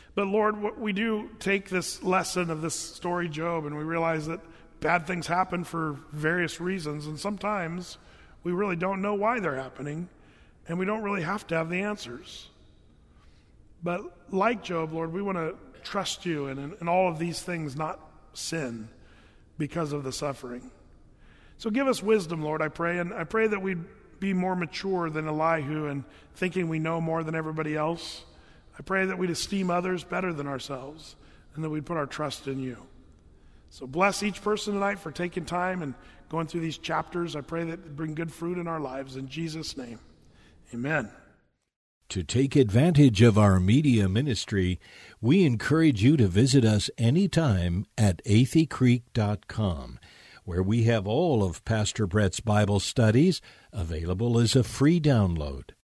But Lord, we do take this lesson of this story, Job, and we realize that bad things happen for various reasons, and sometimes we really don't know why they're happening, and we don't really have to have the answers. But like Job, Lord, we want to trust you and in all of these things not sin because of the suffering. So give us wisdom, Lord, I pray, and I pray that we'd be more mature than Elihu and thinking we know more than everybody else. I pray that we'd esteem others better than ourselves and that we'd put our trust in you. So bless each person tonight for taking time and going through these chapters. I pray that it bring good fruit in our lives. In Jesus' name, amen. To take advantage of our media ministry, we encourage you to visit us anytime at athey creek dot com, where we have all of Pastor Brett's Bible studies available as a free download.